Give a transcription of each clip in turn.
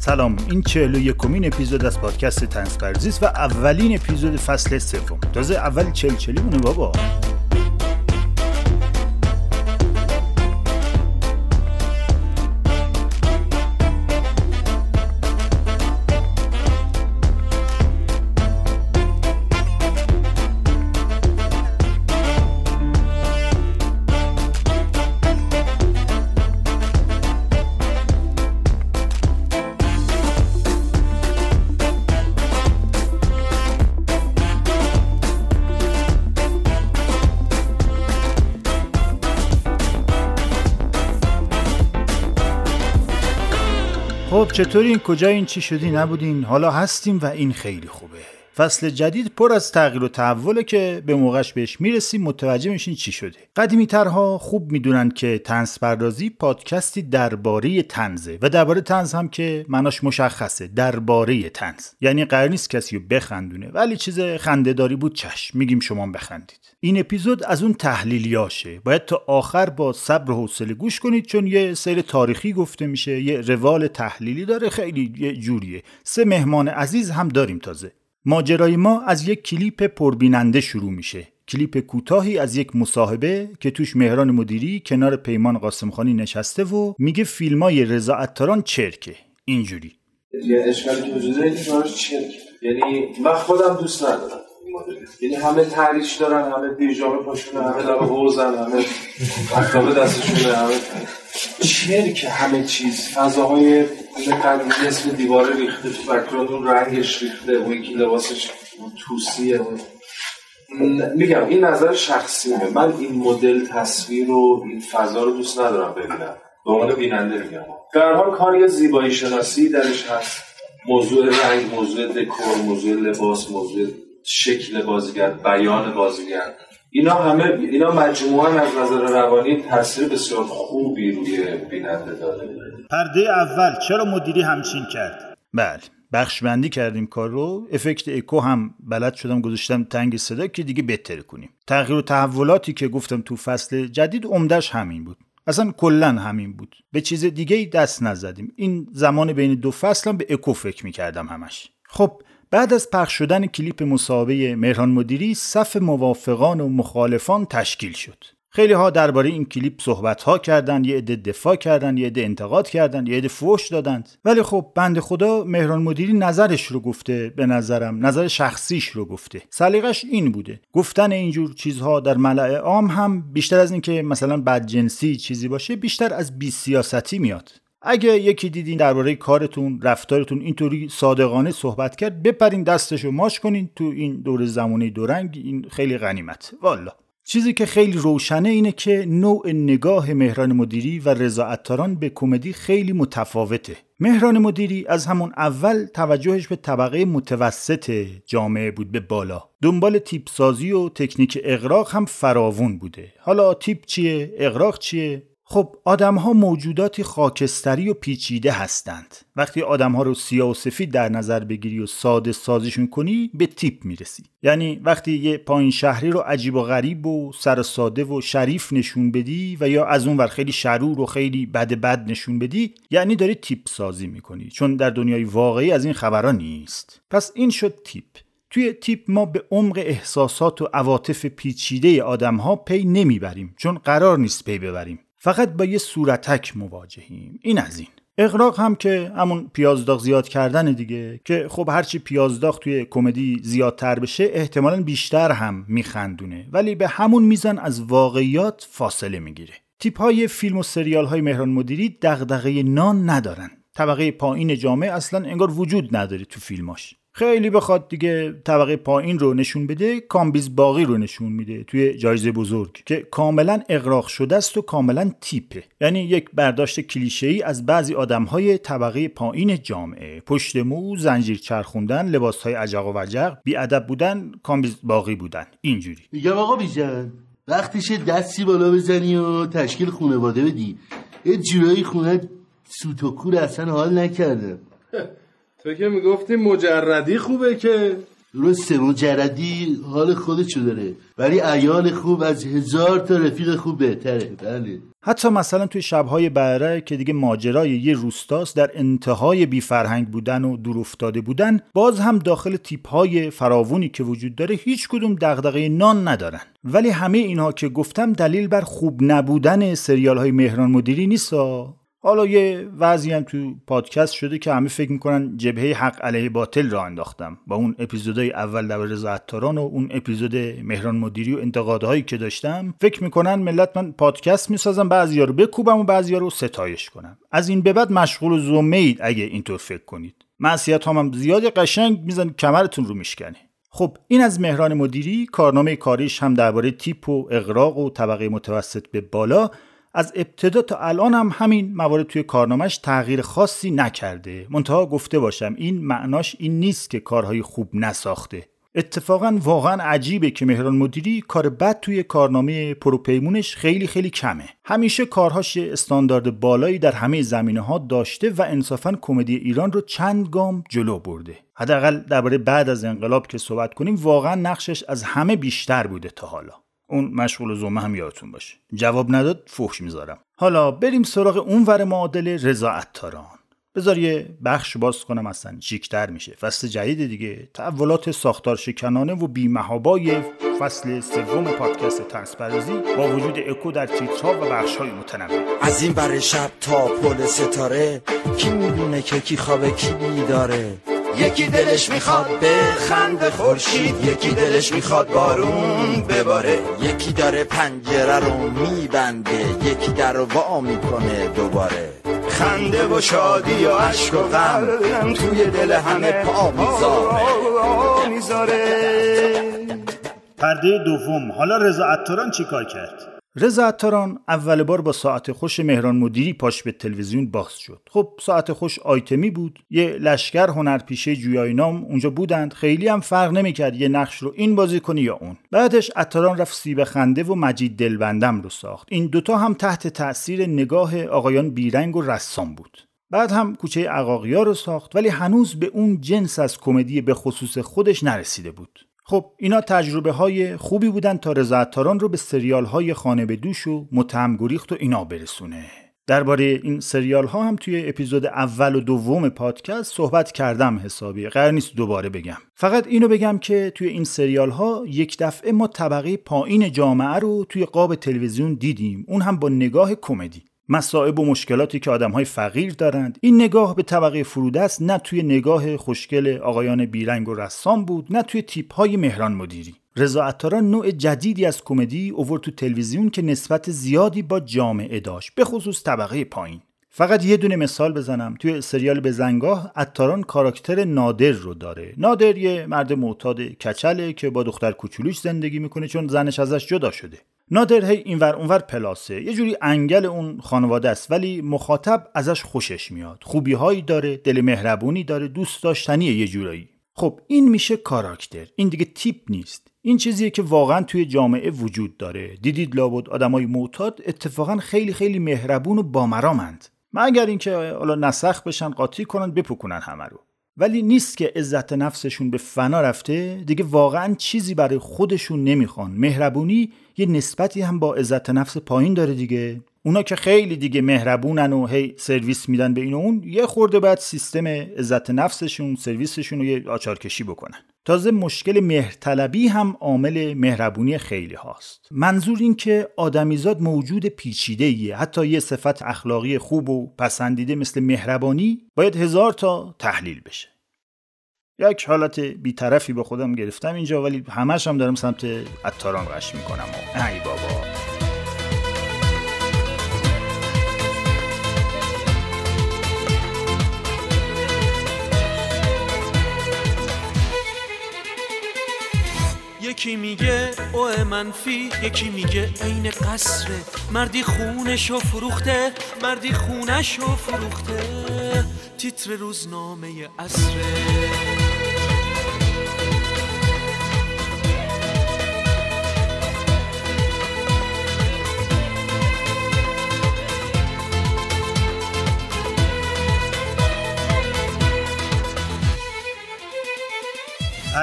سلام، این 41مین اپیزود از پادکست طنز فرزیست و اولین اپیزود فصل سوم. تازه اول چلی مونه بابا. خب چطورین؟ کجایین؟ چی شدی؟ نبودین؟ حالا هستیم و این خیلی خوبه. فصل جدید پر از تغییر و تحوله که به موقعش بهش میرسیم متوجه میشین چی شده. قدیمی‌ترها خوب میدونن که طنز پردازی پادکستی درباره طنزه و درباره طنز هم که معناش مشخصه، درباره طنز. یعنی قرار نیست کسی رو بخندونه، ولی چیز خنده‌داری بود چشم میگیم شما بخندید. این اپیزود از اون تحلیلیاشه. باید تا آخر با صبر و حوصله گوش کنید چون یه سیر تاریخی گفته میشه، یه روال تحلیلی داره، خیلی یه جوریه. 3 مهمان عزیز هم داریم تازه. ماجرای ما از یک کلیپ پربیننده شروع میشه. کلیپ کوتاهی از یک مصاحبه که توش مهران مدیری کنار پیمان قاسمخانی نشسته و میگه فیلمای رضا عطاران چرکه. اینجوری یه اشکالی که وجود داره این کارش چرکه. یعنی من خودم دوست ندارم. یعنی همه تحریش دارن، همه پیژامه پاشونه، همه لب حوزن، همه اکتابه دستشونه، همه چرکه، همه چیز فضاهای قدیمی اسم دیواره ریخته، تو بک‌گراند اون رنگش ریخته، اون یکی لباسش توسیه. میگم این نظر شخصیمه. من این مدل تصویر و این فضا رو دوست ندارم ببینم. به عنوان بیننده میگم. در حال کاری زیبایی شناسی درش هست. موضوع رنگ، موضوع دکور، موضوع لباس، موضوع شکل بازیگر، بیان بازیگر، اینا مجموعاً از نظر روانی تاثیر بسیار خوبی روی بیننده داره. پرده اول چرا مدیری همچین کرد؟ بله، بخش بندی کردیم کار رو. افکت اکو هم بلد شدم گذاشتم تنگ صدا که دیگه بهتر کنیم. تغییر و تحولاتی که گفتم تو فصل جدید عمدش همین بود. اصلا کلن همین بود. به چیز دیگه دست نزدیم. این زمان بین 2 فصل هم به اکو فکر می‌کردم همش. خب بعد از پخش شدن کلیپ مصاحبه مهران مدیری صف موافقان و مخالفان تشکیل شد. خیلی ها درباره این کلیپ صحبت ها کردن، یه عده دفاع کردن، یه عده انتقاد کردن، یه عده فحش دادند. ولی خب بنده خدا مهران مدیری نظرش رو گفته، به نظرم نظر شخصیش رو گفته. سلیقش این بوده. گفتن اینجور چیزها در ملأ عام هم بیشتر از این که مثلا بدجنسی چیزی باشه، بیشتر از بی‌سیاستی میاد. اگه یکی دیدین درباره کارتون، رفتارتون اینطوری صادقانه صحبت کرد، بپرین دستشو ماچ کنین. تو این دور زمانه دورنگ این خیلی غنیمت. والا چیزی که خیلی روشنه اینه که نوع نگاه مهران مدیری و رضا عطاران به کمدی خیلی متفاوته. مهران مدیری از همون اول توجهش به طبقه متوسط جامعه بود، به بالا. دنبال تیپ سازی و تکنیک اغراق هم فراوون بوده. حالا تیپ چیه؟ اغراق چیه؟ خب آدم‌ها موجوداتی خاکستری و پیچیده هستند. وقتی آدم‌ها رو سیاه و سفید در نظر بگیری و ساده سازیشون کنی به تیپ میرسی. یعنی وقتی یه پایین شهری رو عجیب و غریب و سر ساده و شریف نشون بدی و یا از اون ور خیلی شرور و خیلی بد نشون بدی، یعنی داری تیپ سازی میکنی، چون در دنیای واقعی از این خبرها نیست. پس این شد تیپ. توی تیپ ما به عمق احساسات و عواطف پیچیده آدم‌ها پی نمیبریم، چون قرار نیست پی ببریم. فقط با یه صورتک مواجهیم. این از این. اغراق هم که همون پیازداغ زیاد کردن دیگه، که خب هرچی پیازداغ توی کمدی زیادتر بشه احتمالاً بیشتر هم میخندونه، ولی به همون میزان از واقعیات فاصله میگیره. تیپ‌های فیلم و سریال‌های مهران مدیری دغدغه نان ندارن. طبقه پایین جامعه اصلاً انگار وجود نداره تو فیلماش. خیلی بخواد دیگه طبقه پایین رو نشون بده، کامبیز باقی رو نشون میده توی جایزه بزرگ که کاملا اغراق شده است و کاملا تیپه. یعنی یک برداشت کلیشه‌ای از بعضی آدم‌های طبقه پایین جامعه، پشت مو، زنجیر چرخوندن، لباس‌های عجق و وجق، بی‌ادب بودن، کامبیز باقی بودن. اینجوری میگم آقا بیژن، وقتشه دستی بالا بزنی و تشکیل خانواده بدی. یه جورایی خونه سوت و کور اصلا حال نکرده. تو که میگفتی مجردی خوبه که درسته مجردی حال خودشو داره، ولی عیال خوب از 1000 تا رفیق خوب بهتره. بله. حتی مثلا توی شب‌های بهره که دیگه ماجرای یه روستاست در انتهای بی فرهنگ بودن و دور افتاده بودن، باز هم داخل تیپ‌های فراوونی که وجود داره هیچ کدوم دغدغه نان ندارن. ولی همه اینها که گفتم دلیل بر خوب نبودن سریال‌های مهران مدیری نیستا. حالا یه وضعی هم تو پادکست شده که همه فکر میکنن جبهه حق علیه باطل را انداختم با اون اپیزودهای اول در رضا عطاران و اون اپیزود مهران مدیری و انتقادهایی که داشتم. فکر میکنن ملت من پادکست میسازم بعضیا رو بکوبم و بعضیا رو ستایش کنم. از این به بعد مشغول و زومید اگه اینطور فکر کنید. معصیت هم زیاد قشنگ میزن کمرتون رو میشکنه. خب این از مهران مدیری. کارنامه کاریش هم درباره تیپ و اغراق و طبقه متوسط به بالا از ابتدا تا الان هم همین موارد توی کارنامه‌اش تغییر خاصی نکرده. منتها گفته باشم این معناش این نیست که کارهای خوب نساخته. اتفاقا واقعا عجیبه که مهران مدیری کار بد توی کارنامه پروپیمونش خیلی خیلی کمه. همیشه کارهاش استاندارد بالایی در همه زمینه‌ها داشته و انصافا کمدی ایران رو چند گام جلو برده. حداقل درباره بعد از انقلاب که صحبت کنیم واقعا نقشش از همه بیشتر بوده تا حالا. اون مشغول زومه هم یادتون باشه. جواب نداد فحش میذارم. حالا بریم سراغ اونور معادله رضا عطاران. بذار یه بخش باز کنم اصلا چیک‌تر میشه. فصل جدید دیگه، تحولات ساختار شکنانه و بی‌محابای فصل سوم پادکست طرزپردازی با وجود اکو در تیترها و بخش‌های متنوع. از این بر شب تا پل ستاره، کی میدونه که کی خوابه کی بیداره؟ یکی دلش میخواد به خند خورشید، یکی دلش میخواد بارون بباره، یکی داره پنجره رو میبنده، یکی در رو وا میکنه دوباره. خنده و شادی و عشق و غم توی دل همه پا میذاره. پرده دوم. حالا رضا عطاران چی کار کرد؟ رضا عطاران اول بار با ساعت خوش مهران مدیری پاش به تلویزیون باز شد. خب ساعت خوش آیتمی بود، یه لشکر هنرپیشه جویای نام اونجا بودند، خیلی هم فرق نمی‌کرد یه نقش رو این بازی کنی یا اون. بعدش عطاران رفت سیب خنده و مجید دلبندم رو ساخت. این دوتا هم تحت تأثیر نگاه آقایان بیرنگ و رسام بود. بعد هم کوچه عقاقیا رو ساخت، ولی هنوز به اون جنس از کمدی به خصوص خودش نرسیده بود. خب اینا تجربه های خوبی بودن تا رضا عطاران رو به سریال های خانه به دوش و متهم گریخت و اینا برسونه. درباره این سریال ها هم توی اپیزود اول و دوم پادکست صحبت کردم حسابی، قرار نیست دوباره بگم. فقط اینو بگم که توی این سریال ها یک دفعه ما طبقه پایین جامعه رو توی قاب تلویزیون دیدیم، اون هم با نگاه کمدی. مصائب و مشکلاتی که آدم‌های فقیر دارند. این نگاه به طبقه فرودست نه توی نگاه خوشگل آقایان بیرنگ و رسام بود، نه توی تیپ‌های مهران مدیری. رضا عطاران نوع جدیدی از کمدی آورد تو تلویزیون که نسبت زیادی با جامعه داشت، به خصوص طبقه پایین. فقط یه دونه مثال بزنم. توی سریال بزنگاه عطاران کاراکتر نادر رو داره. نادر یه مرد معتاد کچله که با دختر کوچولوش زندگی میکنه چون زنش ازش جدا شده. نادر هی اینور اونور پلاسه، یه جوری انگل اون خانواده است، ولی مخاطب ازش خوشش میاد. خوبی‌هایی داره، دل مهربونی داره، دوست داشتنیه یه جورایی. خب این میشه کاراکتر. این دیگه تیپ نیست. این چیزیه که واقعا توی جامعه وجود داره. دیدید لابد آدمای معتاد اتفاقا خیلی خیلی مهربون و بامرامند. مگر اینکه حالا نسخ بشن، قاطی کنن، بپکنن همه رو. ولی نیست که عزت نفسشون به فنا رفته، دیگه واقعا چیزی برای خودشون نمیخوان. مهربونی یه نسبتی هم با عزت نفس پایین داره دیگه. اونا که خیلی دیگه مهربونن و هی سرویس میدن به این و اون، یه خورده بعد سیستم عزت نفسشون، سرویسشون رو یه آچارکشی بکنن. تازه مشکل مهرطلبی هم عامل مهربونی خیلی هاست. منظور این که آدمیزاد موجود پیچیده‌ایه. حتی یه صفت اخلاقی خوب و پسندیده مثل مهربانی باید 1000 تا تحلیل بشه. یک حالت بی‌طرفی با خودم گرفتم اینجا، ولی همش هم دارم سمت عطاران قش میکنم و ای بابا. یکی میگه اوه منفی، یکی میگه عین قصره. مردی خونشو فروخته، مردی خونشو فروخته. تیتر روزنامه عصره.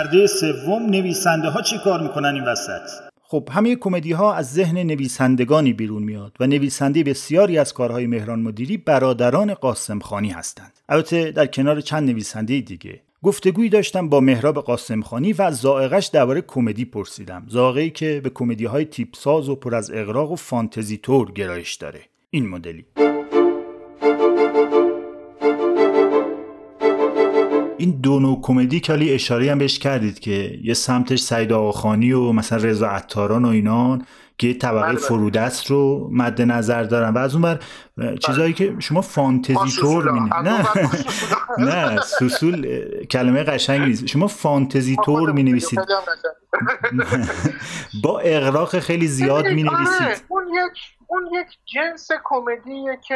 پرده سوم نویسنده ها چی کار میکنن این وسط؟ خب همه کمدی ها از ذهن نویسندگانی بیرون میاد و نویسنده بسیاری از کارهای مهران مدیری برادران قاسمخانی هستند. البته در کنار چند نویسنده دیگه. گفتگویی داشتم با مهراب قاسمخانی و از ذائقه‌اش درباره کمدی پرسیدم. ذائقه‌ای که به کمدی‌های تیپساز و پر از اغراق و فانتزی تور گرایش داره. این مدلی. این دو نوع کمدی که حالی اشاره هم بهش کردید که یه سمتش سعید آقاخانی و مثلا رضا عطاران و اینان که طبقه فرودست رو مد نظر دارن و از اون بر چیزایی که شما فانتزی تور نه سوسول کلمه قشنگ نیست. شما فانتزی تور می نویسید با اغراق خیلی زیاد می نویسید. اون یک جنس کمدیه که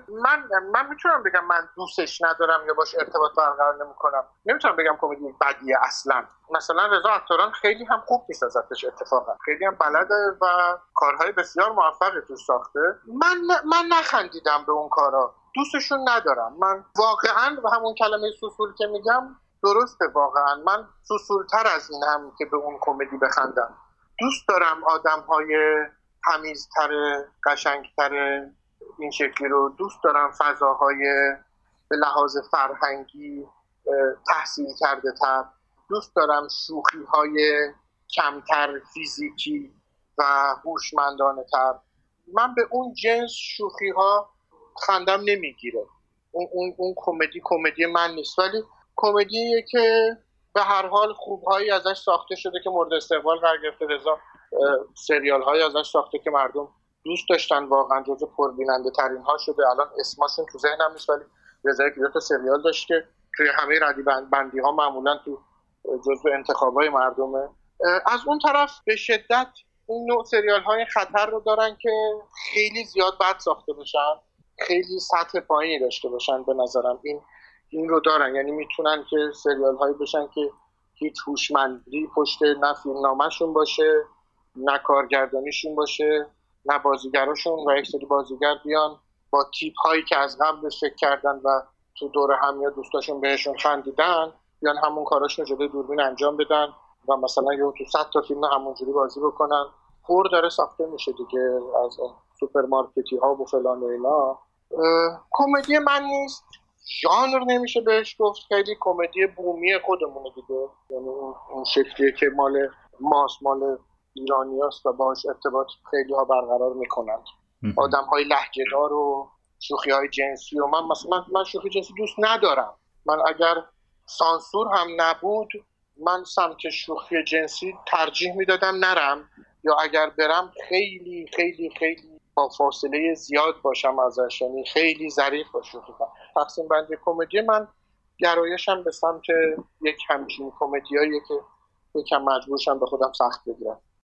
من میتونم بگم من دوستش ندارم یا باش ارتباط برقرار نمیکنم. نمیتونم بگم کمدی بدیه اصلا. مثلا رضا عطاران خیلی هم خوب نیست ازش اتفاقا، خیلی هم بلده و کارهای بسیار موفقی تو ساخته. من نخندیدم به اون کارا، دوستشون ندارم. من واقعا و همون کلمه سوسول که میگم درسته، واقعا من سوسولتر از این هم که به اون کمدی بخندم. دوست دارم آدم‌های تمیزتر، قشنگتر این شکلی رو دوست دارم، فضاهای به لحاظ فرهنگی تحصیل کرده تر دوست دارم، شوخی‌های کمتر فیزیکی و هوشمندانه تر. من به اون جنس شوخی‌ها خندم نمیگیره. اون کمدی من نیست، ولی کمدیه که به هر حال خوبهایی ازش ساخته شده که مورد استقبال قرار گرفته. رضا سریال های ازش ساخته که مردم دوست داشتن، واقعا جزو پربیننده ترین ها شده. الان اسمشون تو ذهنم نیست، ولی رضا که 2 تا سریال داشت که توی همه ردی بندی ها معمولا تو جزو انتخابای مردمه. از اون طرف به شدت اون نوع سریال های خطر رو دارن که خیلی زیاد بد ساخته بشن، خیلی سطح پایینی داشته باشن. به نظرم این رو دارن، یعنی میتونن که سریال هایی بشن که هیچ هوشمندی پشت نه فیلمنامه‌شون باشه، نه کارگردانیشون باشه، نه بازیگراشون و یک سری بازیگر بیان با تیپ هایی که از قبل فکر کردن و تو دور هم یا دوستاشون بهشون خندیدن بیان همون کاراشون جلوی دوربین انجام بدن و مثلا یه تو 100 تا فیلم همونجوری بازی بکنن. پر داره ساخته میشه دیگه از سوپرمارکتی ها و فلان و اینا. کمدی من نیست، ژانر نمیشه بهش گفت، خیلی کمدی بومی خودمونه دیگه، یعنی اون شکلیه که مال ایرانی هست و باش ارتباط خیلی ها برقرار میکنند. آدم های لهجه‌دار و شوخی های جنسی و من شوخی جنسی دوست ندارم. من اگر سانسور هم نبود من سمت شوخی جنسی ترجیح میدادم نرم، یا اگر برم خیلی خیلی خیلی با فاصله زیاد باشم ازش، یعنی خیلی ظریف با شوخی کنم. تقسیم بندی کمدی من گرایشم به سمت یک همچین کمدیاییه که یکم مجبورشم به خودم سخت بگیرم.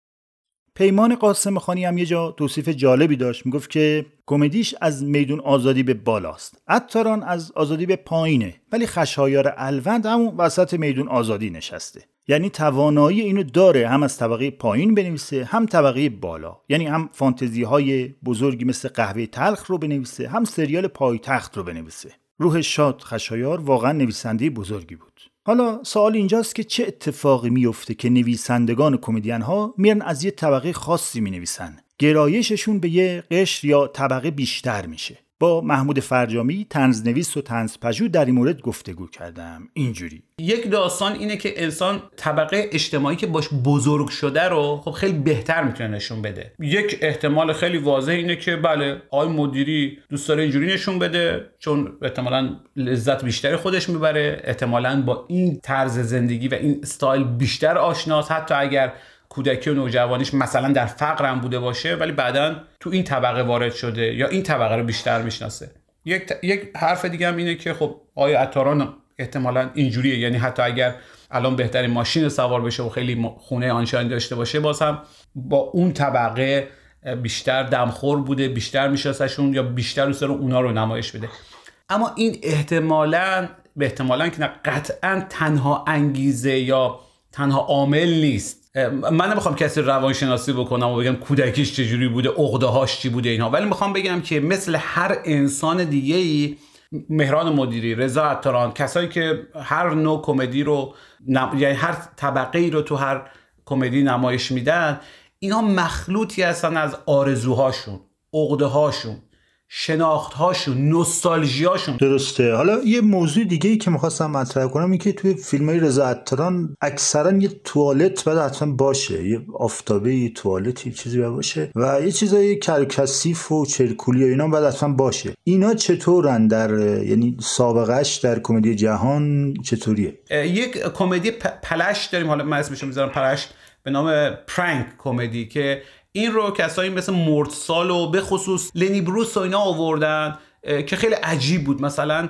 پیمان قاسمخانی هم یه جا توصیف جالبی داشت، میگفت که کمدیش از میدون آزادی به بالاست، عطاران از آزادی به پایینه، ولی خشایار الوند همون وسط میدون آزادی نشسته. یعنی توانایی اینو داره هم از طبقه پایین بنویسه هم طبقه بالا، یعنی هم فانتزی های بزرگی مثل قهوه تلخ رو بنویسه هم سریال پایتخت رو بنویسه. روح شاد خشایار واقعا نویسنده بزرگی بود. حالا سوال اینجاست که چه اتفاقی میفته که نویسندگان کمدین ها میرن از یه طبقه خاصی مینویسن، گرایششون به یه قشر یا طبقه بیشتر میشه. با محمود فرجامی طنزنویس و طنزپژوه در این مورد گفتگو کردم. اینجوری یک داستان اینه که انسان طبقه اجتماعی که باش بزرگ شده رو خب خیلی بهتر میتونه نشون بده. یک احتمال خیلی واضح اینه که بله آقای مدیری دوست داره اینجوری نشون بده چون احتمالاً لذت بیشتری خودش میبره، احتمالاً با این طرز زندگی و این استایل بیشتر آشناست، حتی اگر کودکی و نوجوانیش مثلا در فقر هم بوده باشه ولی بعداً تو این طبقه وارد شده یا این طبقه رو بیشتر میشناسه. یک حرف دیگه هم اینه که خب آقای عطاران احتمالاً اینجوریه، یعنی حتی اگر الان بهترین ماشین سوار بشه و خیلی خونه آنشان داشته باشه باز هم با اون طبقه بیشتر دمخور بوده، بیشتر میشناسشون یا بیشتر دوست داره اونا رو نمایش بده. اما این احتمالاً که نه قطعاً تنها انگیزه یا تنها عامل نیست. من نمیخوام کسی روانشناسی بکنم و بگم کودکیش چجوری بوده، عقده‌هاش چی بوده اینها، ولی میخوام بگم که مثل هر انسان دیگه‌ای مهران مدیری، رضا عطاران، کسایی که هر نوع کمدی رو یعنی هر طبقه‌ای رو تو هر کمدی نمایش میدن، اینا مخلوطی هستن از آرزوهاشون، عقده‌هاشون، شناختهاشون، نوستالژیاشون. درسته. حالا یه موضوع دیگه ای که می‌خواستم مطرح کنم این که توی فیلم‌های رضا عطاران اکثرا یه توالت باید حتما باشه، یه آفتابه، یه توالتی چیزی باشه و یه چیزای کثیف و چرکولی و اینا باید حتما باشه. اینا چطورن یعنی سابقهش در کمدی جهان چطوریه؟ یک کمدی پلش داریم، حالا من اسمش رو میذارم پلش، به نام پرانک کمدی، که این رو کسایی مثل مورتسال و به خصوص لنی بروس و اینا آوردن که خیلی عجیب بود. مثلا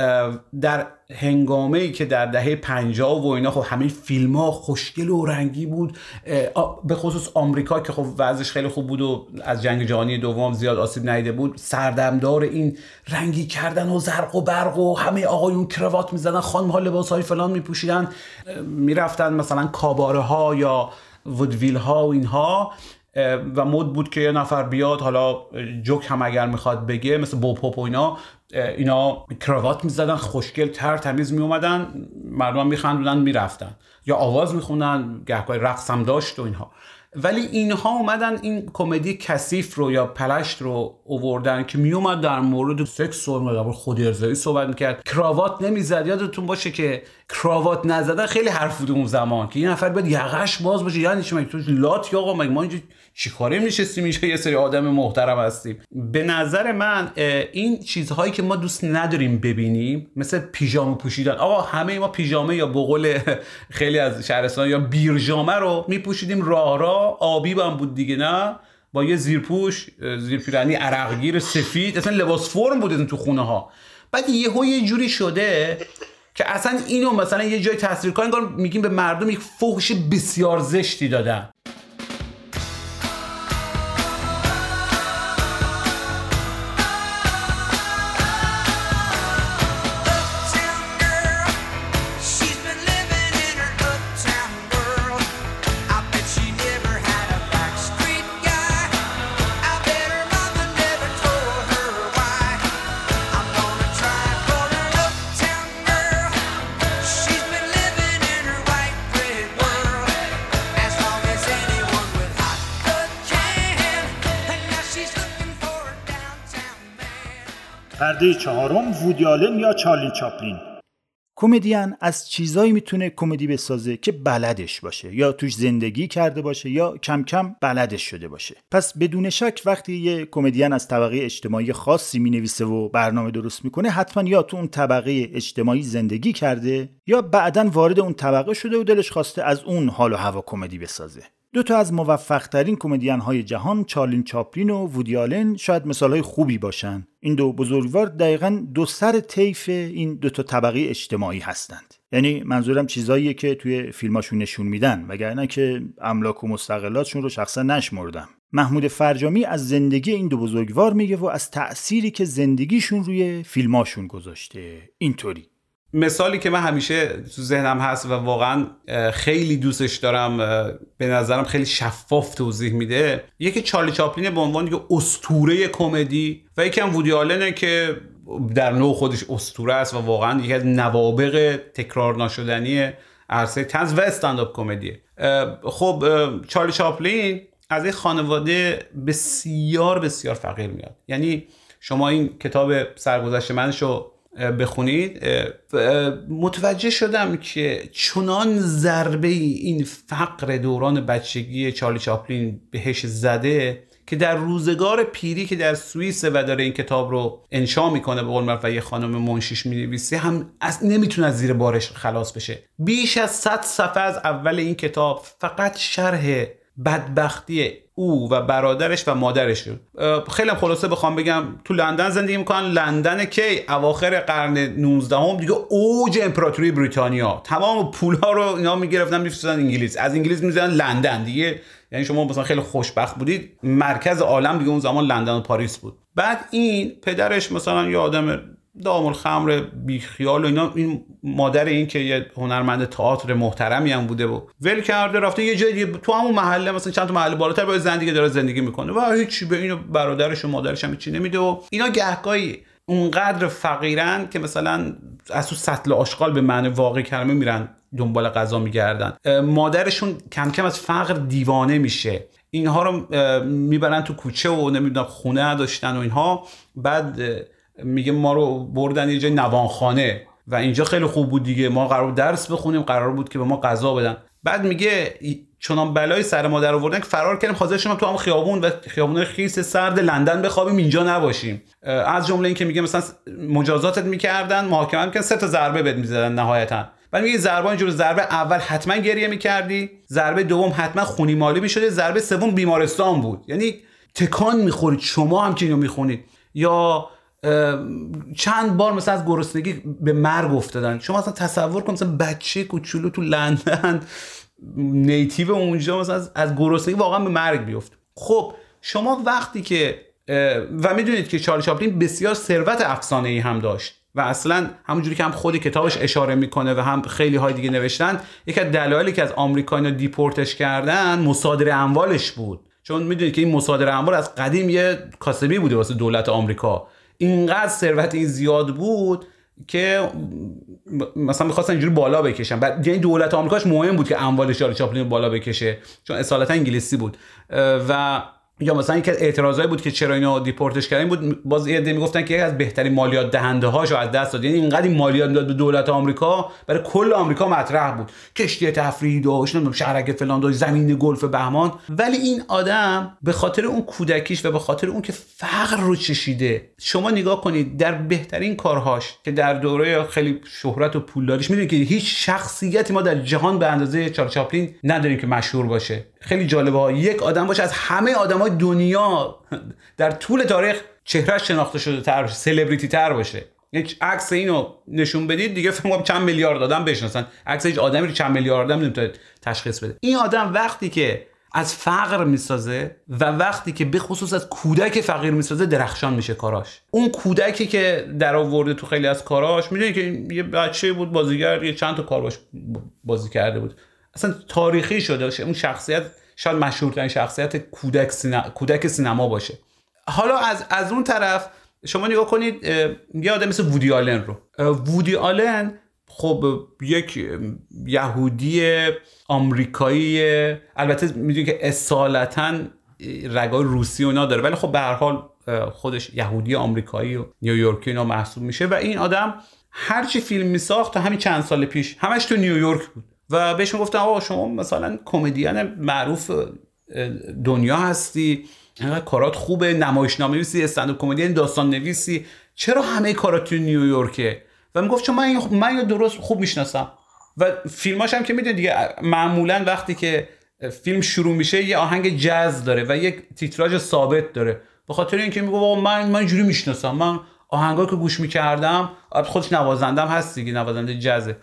در هنگامه‌ای که در دهه 50 و اینا خب همه فیلم‌ها خوشگل و رنگی بود، به خصوص آمریکا که خب وضعش خیلی خوب بود و از جنگ جهانی دوم زیاد آسیب ندیده بود، سردمدار این رنگی کردن و زرق و برق و همه آقایون کراوات می‌زدن، خانم‌ها لباس‌های فلان می‌پوشیدن، می‌رفتن مثلا کاباره‌ها یا وودویل‌ها و اینها و مد بود که یه نفر بیاد حالا جوک هم اگر میخواد بگه مثل بوب پاپ و اینا کراوات میزدن، خوشگل تر تمیز میومدن، مردم میخندودن میرفتن یا آواز میخوندن، گهگاه رقص هم داشت و اینها. ولی اینها اومدن این کمدی کثیف رو یا پلشت رو آوردن که میومد در مورد سکس و خودارضایی صحبت میکرد، کراوات نمیزد. یادتون باشه که کراوات نزدن خیلی حرف بود اون زمان که یه نفر بیاد یقش باز باشه، یعنی چی؟ مگه تو لات یا آقا، مگه ما اینجا چیکاره نشستیم اینجا یه سری آدم محترم هستیم؟ به نظر من این چیزهایی که ما دوست نداریم ببینیم، مثل پیژامه پوشیدن، آقا همه ما پیژامه یا بقول خیلی از شهرستان یا بیرژامه رو میپوشیدیم، راه آبی هم بود دیگه، نه با یه زیرپوش، زیرپیرنی عرقگیر سفید، اصلا لباس فرم بود تو خونه ها. بعد یه جوری شده که اصلا اینو مثلا یه جای تصویر کنن میگیم به مردم یک فحش بسیار زشتی دادن. پرده چهارم، وودی آلن یا چارلی چاپلین. کمدین از چیزایی میتونه کمدی بسازه که بلدش باشه، یا توش زندگی کرده باشه یا کم کم بلدش شده باشه. پس بدون شک وقتی یه کمدین از طبقه اجتماعی خاصی مینویسه و برنامه درست میکنه، حتما یا تو اون طبقه اجتماعی زندگی کرده یا بعداً وارد اون طبقه شده و دلش خواسته از اون حال و هوا کمدی بسازه. دو تا از موفق‌ترین کمدین‌های جهان، چارلی چاپلین و وودی آلن، شاید مثال‌های خوبی باشن. این دو بزرگوار دقیقاً دو سر طیف این دو تا طبقه اجتماعی هستند. یعنی منظورم چیزاییه که توی فیلماشون نشون میدن، وگرنه که املاک و مستقلاتشون رو شخصا نشمردم. محمود فرجامی از زندگی این دو بزرگوار میگه و از تأثیری که زندگیشون روی فیلماشون گذاشته. اینطوری مثالی که من همیشه تو ذهنم هست و واقعا خیلی دوستش دارم، به نظرم خیلی شفاف توضیح میده، یکی چارلی چاپلین به عنوان یک اسطوره کمدی و یکی هم وودی آلنه که در نوع خودش اسطوره است و واقعا یکی از نوابغ تکرار نشدنی عرصه طنز و استندآپ کمدیه. خب چارلی چاپلین از یک خانواده بسیار بسیار فقیر میاد. یعنی شما این کتاب سرگذشت منشو بخونید، متوجه شدم که چنان ضربه این فقر دوران بچگی چارلی چاپلین بهش زده که در روزگار پیری که در سوئیس و داره این کتاب رو انشا میکنه، به قول معروف یه خانم منشیش مینویسه، هم نمیتونه از زیر بارش خلاص بشه. بیش از 100 صفحه از اول این کتاب فقط شرح بدبختی او و برادرش و مادرش رو. خیلی خلاصه بخوام بگم، تو لندن زندگی میکنن. لندن که اواخر قرن 19 دیگه اوج امپراتوری بریتانیا، تمام پولها رو اینا میگرفتن میفرستادن انگلیس، از انگلیس میذارن لندن دیگه. یعنی شما مثلا خیلی خوشبخت بودید، مرکز عالم دیگه اون زمان لندن و پاریس بود. بعد این پدرش مثلا یه آدم دام الخمر بیخیال و اینا، این مادر این که یه هنرمند تئاتر محترمی هم بوده و ول کرده رفته یه جای دیگه تو همون محله، مثلا چند تا محله بالاتر با زندگی داره زندگی میکنه و هیچ به اینو برادرش و مادرش هم هیچی نمیده و اینا گهگاهی اونقدر فقیرن که مثلا از تو سطل آشغال به معنی واقعی کلمه میرن دنبال غذا میگردن. مادرشون کم کم از فقر دیوانه میشه، اینها رو میبرن تو کوچه و نمیدونم خونه نداشتن و اینها. بعد میگه ما رو بردن یه جای نوانخانه و اینجا خیلی خوب بود دیگه، ما قرار بود درس بخونیم، قرار بود که به ما غذا بدن. بعد میگه چنان بلای سر مادر آوردن که فرار کردیم، حاضر شدیم تو هم خیابون و خیابون خیس سرد لندن بخوابیم، اینجا نباشیم. از جمله این که میگه مثلا مجازاتت میکردن، محاکمه میکردن، 3 تا ضربه بهت میزدن نهایتا. بعد میگه ضربه اینجور، ضربه اول حتما گریه میکردی، ضربه دوم حتما خونی مالی میشده، ضربه سوم بیمارستان بود. یعنی تکان میخورید شما هم که اینو میخونید. یا چند بار مثلا از گرسنگی به مرگ افتادن. شما اصلا تصور کن مثلا بچه کوچولو تو لندن نیتیو اونجا مثلا از گرسنگی واقعا به مرگ بیفته. خب شما وقتی که و میدونید که چارلی چاپلین بسیار ثروت افسانه‌ای هم داشت و اصلا همونجوری که هم خود کتابش اشاره میکنه و هم خیلی های دیگه نوشتن، یک از دلایلی که از آمریکا اینا دیپورتش کردن مصادره اموالش بود. چون میدونید که این مصادره اموال از قدیم یه کاسبی بوده واسه دولت آمریکا. اینقدر ثروت این زیاد بود که مثلا می‌خواستن اینجوری بالا بکشن. بعد یعنی دولت آمریکاش مهم بود که اموال چارلی چاپلین بالا بکشه، چون اصالتا انگلیسی بود. و یا مثلا یک اعتراضایی بود که چرا اینا دیپورتش کردن بود، باز یه عده میگفتن که یکی از بهترین مالیات دهنده هاشو از دست داد. یعنی اینقدر این مالیات داد به دولت آمریکا، برای کل آمریکا مطرح بود، کشتی تفریحی داشت، نمیدونم شهرک فلان داشت، زمین گلف بهمان. ولی این آدم به خاطر اون کودکیش و به خاطر اون که فقر رو چشیده، شما نگاه کنید در بهترین کارهاش که در دوره خیلی شهرت و پولداریش، میدونید که هیچ شخصیتی ما در جهان به اندازه چارلی چاپلین نداریم که مشهور باشه. خیلی جالبه ها یک آدم باشه از همه آدمای دنیا در طول تاریخ چهرهش شناخته شده تر باشه، سلبریتی تر باشه. یک عکس اینو نشون بدید دیگه فکر کنم چند میلیارد آدم بشناسن. عکس هیچ آدمی رو چند میلیارد آدم نمیتونه تشخیص بده. این آدم وقتی که از فقر میسازه و وقتی که به خصوص از کودک فقیر میسازه درخشان میشه کاراش. اون کودکی که در آورده تو خیلی از کاراش، میدونی که یه بچه بود بازیگر، یه چند تا کار باش بازی کرده بود، اصلا تاریخی شده. اون شخصیت شاید مشهورترین شخصیت کودک سینما باشه. حالا از اون طرف شما نگاه کنید یه آدم مثل وودی آلن رو. وودی آلن خب یک یهودی آمریکایی، البته میدونید که اصالتا رگای روسی اونا داره، ولی خب به هر حال خودش یهودی آمریکایی و نیویورکی اینا محسوب میشه. و این آدم هر چی فیلم میساخت تا همین چند سال پیش همش تو نیویورک بود و بهش میگفتن آقا شما مثلا کمدین معروف دنیا هستی، اینقدر کارات خوبه، نمایشنامه نویسی، استندآپ کمدین، داستان نویسی، چرا همه کارات تو نیویورکه؟ و میگفت چون من اینو درست خوب میشناسم. و فیلماش هم که میدونید دیگه معمولا وقتی که فیلم شروع میشه یه آهنگ جاز داره و یک تیتراژ ثابت داره، به خاطر اینکه میگه من اینجوری میشناسم، من آهنگا که گوش میکردم، خودش نوازندم هست دیگه، نوازنده جازه،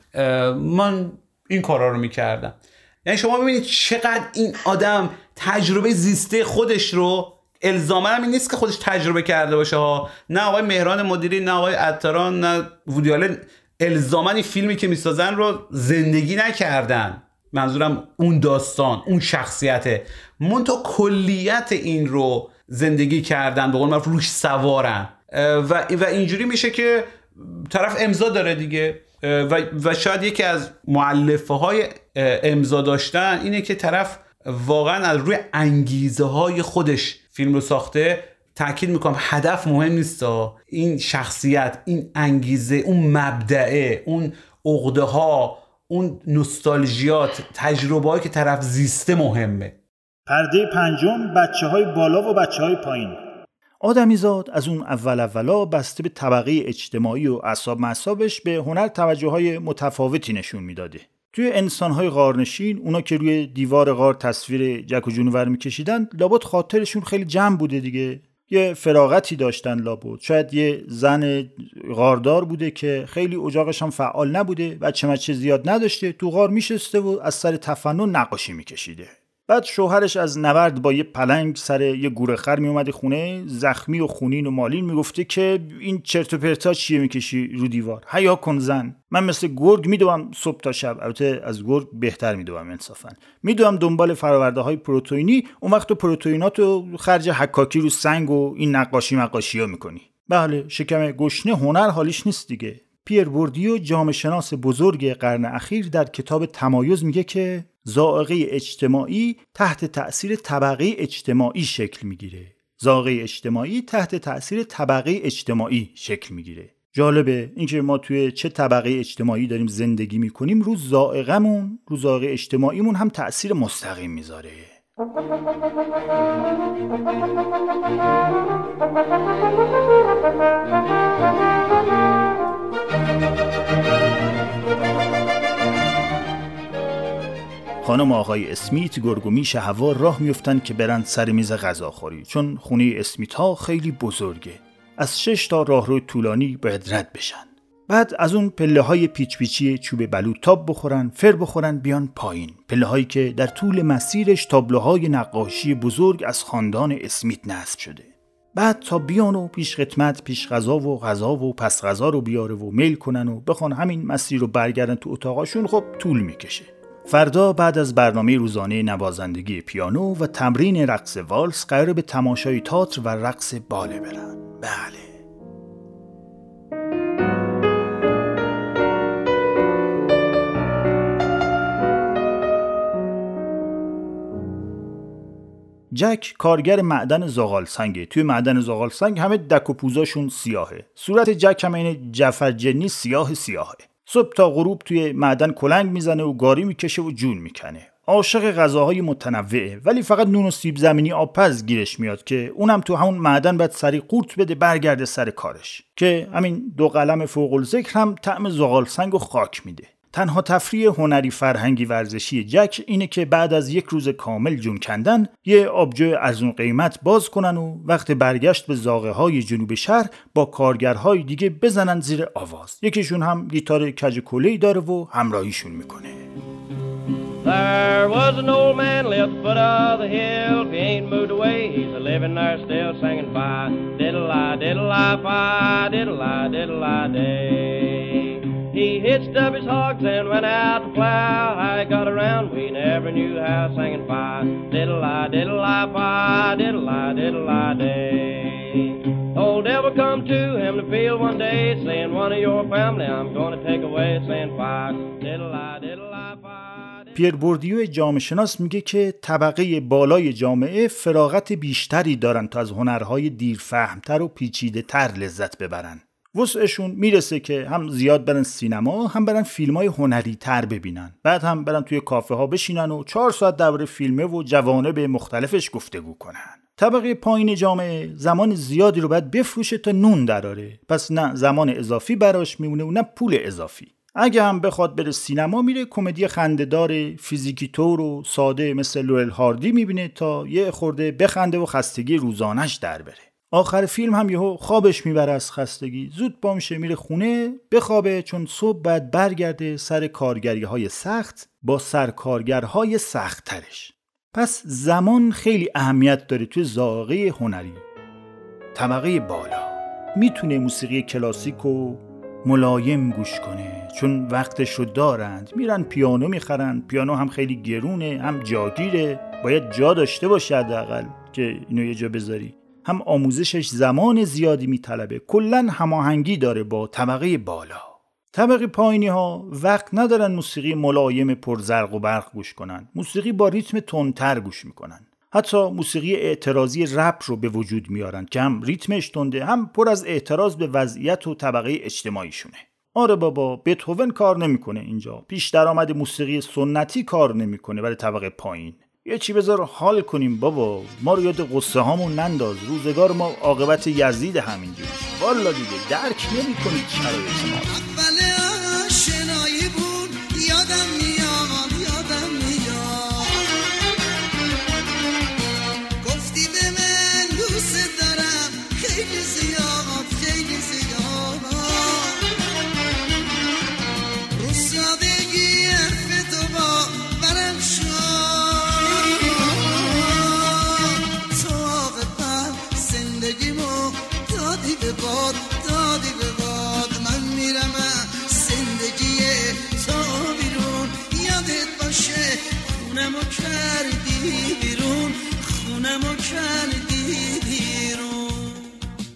من این کارا رو میکردم. یعنی شما ببینید چقدر این آدم تجربه زیسته خودش رو، الزاما هم این نیست که خودش تجربه کرده باشه ها، نه آقای مهران مدیری، نه آقای عطاران، نه وودی آلن الزاما این فیلمی که میسازن رو زندگی نکردن. منظورم اون داستان، اون شخصیته، منتها کلیت این رو زندگی کردن، به قول معروف روش سوارن و اینجوری میشه که طرف امضا داره دیگه. و شاید یکی از مؤلفه های امضا داشتن اینه که طرف واقعا از روی انگیزه های خودش فیلم رو ساخته. تأکید میکنم هدف مهم نیست، این شخصیت، این انگیزه، اون مبدأه، اون عقده ها، اون نوستالژیات، تجربه‌ای که طرف زیسته مهمه. پرده پنجم، بچه‌های بالا و بچه‌های پایین. آدمیزاد از اون اولا بسته به طبقه اجتماعی و اعصاب معصابش به هنر توجه‌های متفاوتی نشون میداده. توی انسان‌های غارنشین، اونا که روی دیوار غار تصویر جک و جونور می‌کشیدن، لابد خاطرشون خیلی جمع بوده دیگه. یه فراغتی داشتن لابد. شاید یه زن غاردار بوده که خیلی اجاقش هم فعال نبوده، بچه مچه زیاد نداشته، تو غار میشسته و از سر تفنن نقاشی می‌کشیده. بعد شوهرش از نبرد با یه پلنگ سر یه گورخر می اومده خونه، زخمی و خونین و مالین، میگفته که این چرت و پرتا چیه میکشی رو دیوار؟ حیا کن زن، من مثل گرگ میدوام صبح تا شب. البته از گرگ بهتر میدوام انصافا. میدوام دنبال فراورده های پروتئینی، اون وقت تو پروتئیناتو خرج حکاکی رو سنگ و این نقاشی‌ها میکنی. بله، شکم گشنه هنر حالیش نیست دیگه. پیر بوردیو جامعه شناس بزرگ قرن اخیر در کتاب تمایز میگه که ذائقه اجتماعی تحت تأثیر طبقه اجتماعی شکل میگیره. ذائقه اجتماعی تحت تأثیر طبقه اجتماعی شکل میگیره. جالبه اینکه ما توی چه طبقه اجتماعی داریم زندگی میکنیم رو ذائقه‌مون، رو ذائقه اجتماعیمون هم تأثیر مستقیم میذاره. خانم آقای اسمیت گرگ و میش هوا راه میفتن که برن سر میز غذاخوری، چون خونه اسمیت ها خیلی بزرگه. از 6 تا راهرو طولانی باید رد بشن. بعد از اون پله های پیچ پیچی چوب بلوط تاب بخورن، فر بخورن بیان پایین. پله هایی که در طول مسیرش تابلوهای نقاشی بزرگ از خاندان اسمیت نصب شده. بعد تا بیان و پیش خدمت پیش غذا و پس غذا رو بیاره و میل کنن و بخوان همین مسیر رو برگردن تو اتاقاشون، خب طول میکشه. فردا بعد از برنامه روزانه نوازندگی پیانو و تمرین رقص والس قراره به تماشای تئاتر و رقص باله برن. بله. جک کارگر معدن زغال سنگه. توی معدن زغال سنگ همه دک و پوزاشون سیاهه. صورت جک هم این جعفر جنی سیاهه. صبح تا غروب توی معدن کلنگ میزنه و گاری میکشه و جون میکنه. عاشق غذاهای متنوعه، ولی فقط نون و سیب زمینی آبپز گیرش میاد که اونم تو همون معدن باید سری قورت بده برگرده سر کارش. که همین 2 قلم فوق الذکر هم طعم زغال سنگ و خاک میده. تنها تفریح هنری فرهنگی ورزشی جک اینه که بعد از 1 روز کامل جون کندن یه آبجو ارزون قیمت باز کنن و وقت برگشت به زاغه‌های جنوب شهر با کارگرهای دیگه بزنن زیر آواز. یکیشون هم گیتار کج کله‌ای داره و همراهیشون میکنه. There was an old man lived at the foot of the hill. If he ain't moved away, he's a living there still singing fi diddle-lie, diddle-lie, fi diddle-lie, diddle-lie day. He hitched up his hogs and went out to plow. How he got around, we never knew how, singing fi diddle-lie, diddle-lie, fi diddle-lie, diddle-lie day. Old devil come to him to field one day, saying, one of your family I'm going to take away, saying fi diddle-lie, diddle-lie, fi. پیر بوردیو جامعه شناس میگه که طبقه بالای جامعه فراغت بیشتری دارن تا از هنرهای دیرفهمتر و پیچیده تر لذت ببرن. وسعشون میرسه که هم زیاد برن سینما، هم برن فیلمای هنری تر ببینن. بعد هم برن توی کافه ها بشینن و 4 ساعت درباره فیلمه و جوانب مختلفش گفتگو کنن. طبقه پایین جامعه زمان زیادی رو باید بفروشه تا نون دراره. پس نه زمان اضافی براش میمونه و نه پول اضافی. اگه هم بخواد بره سینما میره کمدی خنده‌دار فیزیکی طور و ساده مثل لورل هاردی میبینه تا یه خورده بخنده و خستگی روزانش در بره. آخر فیلم هم یهو خوابش میبره از خستگی، زود پا میشه میره خونه بخوابه، چون صبح بعد برگرده سر کارگری‌های سخت با سرکارگرهای سخت‌ترش. پس زمان خیلی اهمیت داره توی ذائقه هنری. طبقه بالا میتونه موسیقی کلاسیک و ملایم گوش کنه چون وقتش رو دارند، میرن پیانو میخرن. پیانو هم خیلی گرونه، هم جاگیره، باید جا داشته باشه حداقل که اینو یه جا بذاری. هم آموزشش زمان زیادی میطلبه. کلن هماهنگی داره با طبقه بالا. طبقه پایینی ها وقت ندارن موسیقی ملایم پرزرق و برق گوش کنن. موسیقی با ریتم تندتر گوش میکنن. حتی موسیقی اعتراضی رپ رو به وجود میارن که هم ریتمش تنده، هم پر از اعتراض به وضعیت و طبقه اجتماعیشونه. آره بابا، بتهوون کار نمیکنه اینجا. پیش درآمد موسیقی سنتی کار نمیکنه برای طبقه پایین. یه چی بذار حال کنیم بابا، ما رو یاد قصه هامون ننداز. روزگار ما عاقبت یزید همینجوری. والا دیگه درک نمی‌کنید شرایط ما.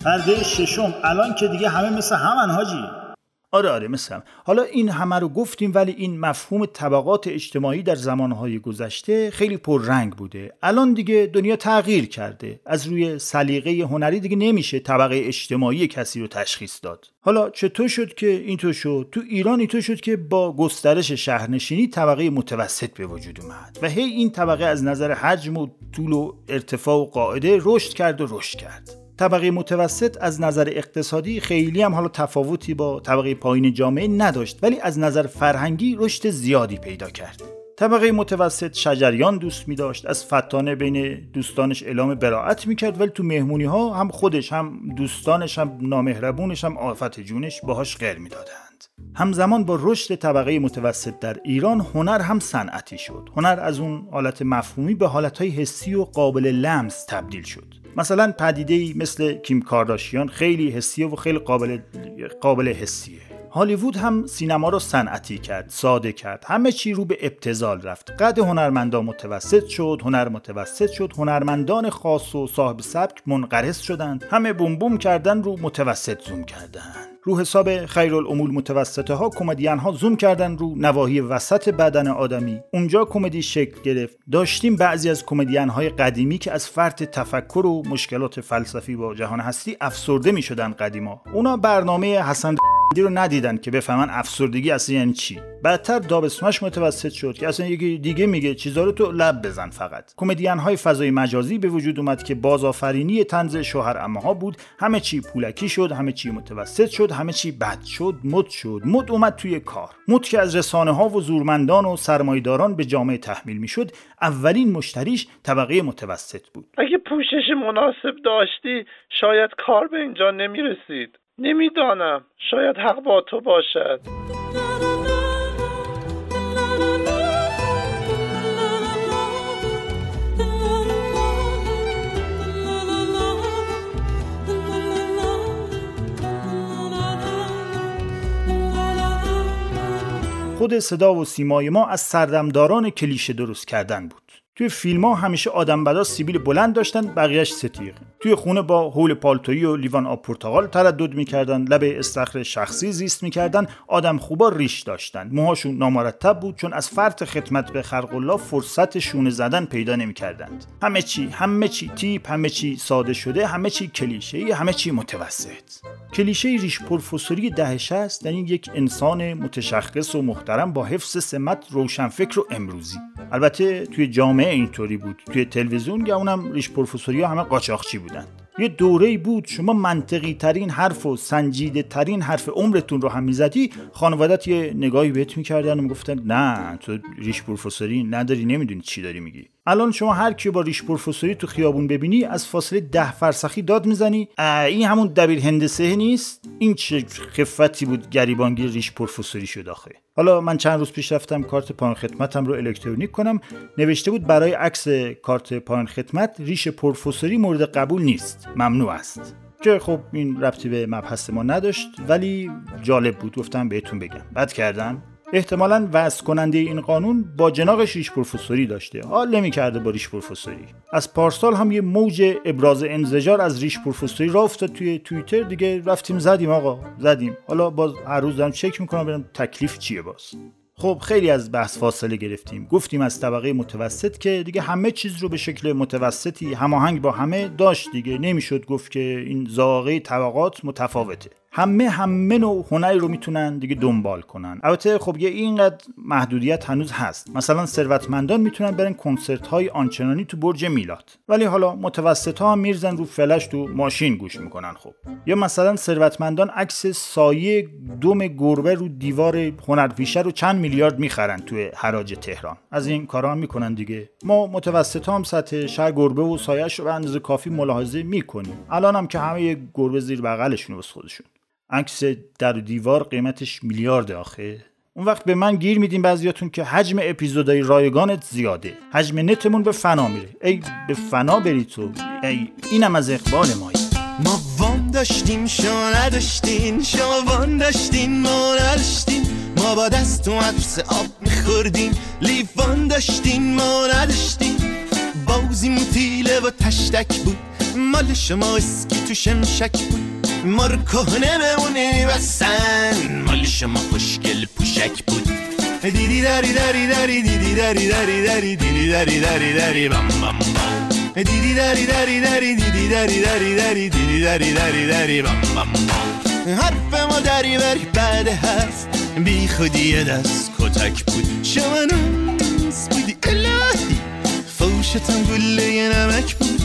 پرده ششم الان که دیگه همه مثل همن حاجی. آره مثلا حالا این همه رو گفتیم، ولی این مفهوم طبقات اجتماعی در زمانهای گذشته خیلی پررنگ بوده. الان دیگه دنیا تغییر کرده، از روی سلیقه هنری دیگه نمیشه طبقه اجتماعی کسی رو تشخیص داد. حالا چطور شد که اینطور شد؟ تو ایران اینطور شد که با گسترش شهرنشینی طبقه متوسط به وجود اومد و هی این طبقه از نظر حجم و طول و ارتفاع و قاعده رشد کرد. طبقه متوسط از نظر اقتصادی خیلی هم حالا تفاوتی با طبقه پایین جامعه نداشت، ولی از نظر فرهنگی رشد زیادی پیدا کرد. طبقه متوسط شجریان دوست می داشت، از فتانه بین دوستانش اعلام براءت می کرد، ولی تو مهمونی ها هم خودش هم دوستانش هم نامهربونش هم آفت جونش باهاش غیر می دادند. همزمان با رشد طبقه متوسط در ایران هنر هم صنعتی شد. هنر از اون حالت مفهومی به حالتهای حسی و قابل لمس تبدیل شد. مثلا پدیده‌ای مثل کیم کارداشیان خیلی حسیه و خیلی قابل حسیه. هالیوود هم سینما رو صنعتی کرد، ساده کرد، همه چی رو به ابتذال رفت. قد هنرمندان متوسط شد، هنر متوسط شد، هنرمندان خاص و صاحب سبک منقرض شدند، همه بوم بوم کردن رو متوسط زوم کردن. رو حساب خیرالعمول متوسطه ها کمدین ها زوم کردن رو نواحی وسط بدن آدمی. اونجا کمدی شکل گرفت. داشتیم بعضی از کمدین های قدیمی که از فرط تفکر و مشکلات فلسفی با جهان هستی افسرده می شدن قدیما. اونا برنامه حسن رو ندیدن که بفهمن افسردگی اصلا یعنی چی. بعدتر دابسمش متوسط شد که اصلا یکی دیگه میگه چیزا رو تو لب بزن فقط. کمدین های فضای مجازی به وجود اومد که بازآفرینی طنز شوهر عمه‌ها بود. همه چی پولکی شد، همه چی متوسط شد، همه چی بد شد، مد اومد توی کار. مد که از رسانه‌ها و زورمندان و سرمایه‌داران به جامعه تحمیل میشد. اولین مشتریش طبقه متوسط بود. اگه پوشش مناسب داشتی شاید کار به اینجا نمیرسید. نمیدانم، شاید حق با تو باشد. خود صدا و سیمای ما از سردمداران کلیشه درست کردن بود. توی فیلم ها همیشه آدم بدا سیبیل بلند داشتن، بقیه‌اش ستیغ. توی خونه با حول پالتویی و لیوان آب پرتقال تردد می‌کردن، لب استخر شخصی زیست می‌کردن. آدم خوبا ریش داشتن، موهاشون نامرتب بود چون از فرط خدمت به خلق الله فرصت شونه زدن پیدا نمی‌کردند. همه چی تیپ، همه چی ساده شده، همه چی کلیشه‌ای، همه چی متوسط. کلیشه ریش پروفسوری دهه 60 یعنی یک انسان متشخص و محترم با حفظ سمت، روشنفکر و امروزی. البته توی جامعه اینطوری بود. توی تلویزیون یا اونم ریش پروفسوریا همه قاچاقچی بودن. یه دوره‌ای بود شما منطقی ترین حرف و سنجیده ترین حرف عمرتون رو هم میزدی، خانوادت یه نگاهی بهت میکردن و میگفتن نه تو ریش پروفسوری نداری، نمیدونی چی داری میگی. الان شما هر کی با ریش پروفسوری تو خیابون ببینی از فاصله 10 فرسخی داد میزنی این همون دبیر هندسه نیست؟ این چه خفتی بود گریبانگیر ریش پروفسوری شد آخه. حالا من چند روز پیش رفتم کارت پایان خدمتم رو الکترونیک کنم، نوشته بود برای عکس کارت پایان خدمت ریش پروفسوری مورد قبول نیست، ممنوع است. که خب این ربطی به مبحث ما نداشت، ولی جالب بود، گفتم بهتون بگم. بد کردم. احتمالاً وضع کننده این قانون با جناقش ریش پروفسوری داشته، حال نمی‌کرده با ریش پروفسوری. از پارسال هم یه موج ابراز انزجار از ریش پروفسوری راه افتاد توی توییتر، دیگه رفتیم زدیم. حالا باز هر روز دارم چک می‌کنم ببینم تکلیف چیه باز. خب خیلی از بحث فاصله گرفتیم، گفتیم از طبقه متوسط که دیگه همه چیز رو به شکل متوسطی هماهنگ با همه داشت دیگه، نمیشد گفت که این ذائقه طبقات متفاوته. همه نوع هنری رو میتونن دیگه دنبال کنن. البته خب یه اینقدر محدودیت هنوز هست، مثلا ثروتمندان میتونن برن کنسرت های آنچنانی تو برج میلاد، ولی حالا متوسطا هم میرزن رو فلش تو ماشین گوش میکنن. خب یا مثلا ثروتمندان عکس سایه دم گربه رو دیوار هنرپیشه رو چند میلیارد میخرن توی حراج تهران، از این کارا هم میکنن دیگه. ما متوسطا هم سطح شهر گربه و سایه‌اش رو به اندازه کافی ملاحظه میکنیم. الان هم که همه گربه زیر بغلشون واسه خودشون. عکس در دیوار قیمتش میلیارده آخه. اون وقت به من گیر میدین بعضیاتون که حجم اپیزودای رایگانت زیاده، حجم نتمون به فنا میره. ای به فنا بری تو، ای اینم از اقبال مایی. ما وام داشتیم شما نداشتین، شما وام داشتین ما نداشتین، ما با دست تو عطس آب میخوردیم، لیوان داشتین ما نداشتین، بازی موتیله و تشتک بود، مال شما اسکی تو شمشک بود، ما رو کهنه بمونه بسن، مال شما خوشگل پوشک بود. دیدی داری داری داری دیدی داری داری داری دیدی داری داری داری بام بام بام، دیدی داری داری داری دیدی داری داری داری دیدی داری داری داری بام بام بام. حرف ما داری بری بعد حرف بی خودی دست کتک بود. شما ناز بودی الهی فوشتم گله نمک بود.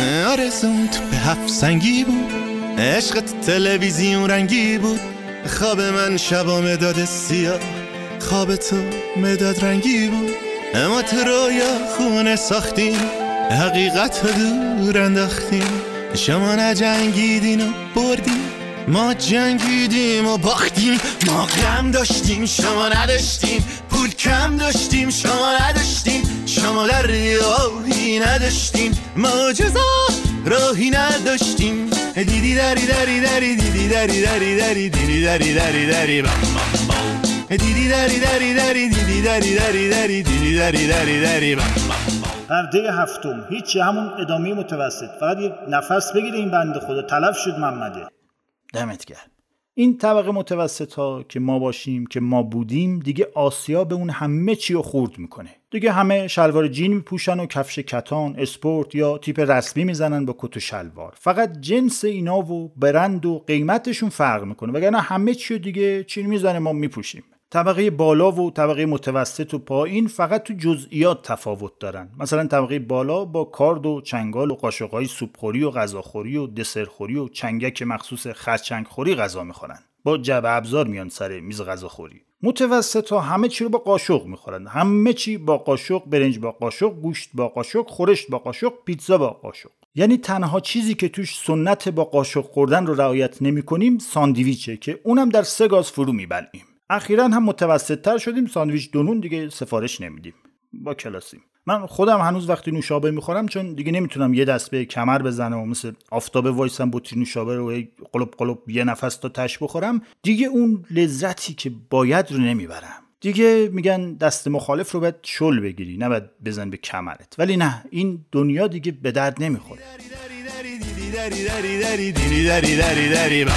آرزوم تو به هفت سنگی بود، عشقت تلویزیون رنگی بود. خواب من شبا مداد سیاه، خواب تو مداد رنگی بود. اما تو رویا خونه ساختیم، حقیقت رو دور انداختیم. شما نجنگیدین و بردیم، ما جنگیدیم و باختیم. ما غم داشتیم شما نداشتیم، پول کم داشتیم شما نداشتیم. شما در راهی نداشتیم، ما جزا راهی نداشتیم. دیدی داری داری داری دیدی داری داری داری دیدی داری داری داری بام بام بام، دیدی داری داری داری دیدی داری داری داری دیدی داری داری داری بام بام. پرده هفتم هیچ، همون ادامه متوسط. فقط یه نفس بگیره این بنده خدا، تلف شد محمده. دمت گرم. این طبقه متوسط ها که ما باشیم، که ما بودیم، دیگه آسیا به اون همه چی رو خورد میکنه. دیگه همه شلوار جین میپوشن و کفش کتان، اسپورت یا تیپ رسمی میزنن با کت و شلوار. فقط جنس اینا و برند و قیمتشون فرق میکنه، وگرنه همه چی رو دیگه چین میزنه ما میپوشیم. طبقه بالا و طبقه متوسط و پایین فقط تو جزئیات تفاوت دارن. مثلا طبقه بالا با کارد و چنگال و قاشقای سوپخوری و غذاخوری و دسرخوری و چنگک مخصوص خرچنگخوری غذا میخورن. با جعبه ابزار میان سر میز غذاخوری. متوسط ها همه چی رو با قاشق میخورن. همه چی با قاشق، برنج با قاشق، گوشت با قاشق، خورشت با قاشق، پیتزا با قاشق. یعنی تنها چیزی که توش سنت با قاشق خوردن رو رعایت نمی‌کنیم ساندویچه که اونم در 3 گاز فرو میبلعیم. اخیراً هم متوسط تر شدیم، ساندویچ دونون دیگه سفارش نمیدیم، با کلاسیم. من خودم هنوز وقتی نوشابه میخورم، چون دیگه نمیتونم یه دست به کمر بزنم و مثل آفتابه وایسم بطری نوشابه رو قلب قلب یه نفس تا تش بخورم، دیگه اون لذتی که باید رو نمیبرم. دیگه میگن دست مخالف رو باید شل بگیری، نه باید بزن به کمرت. ولی نه، این دنیا دیگه به درد نمیخوره. دیدی داری داری داری دیدی داری داری داری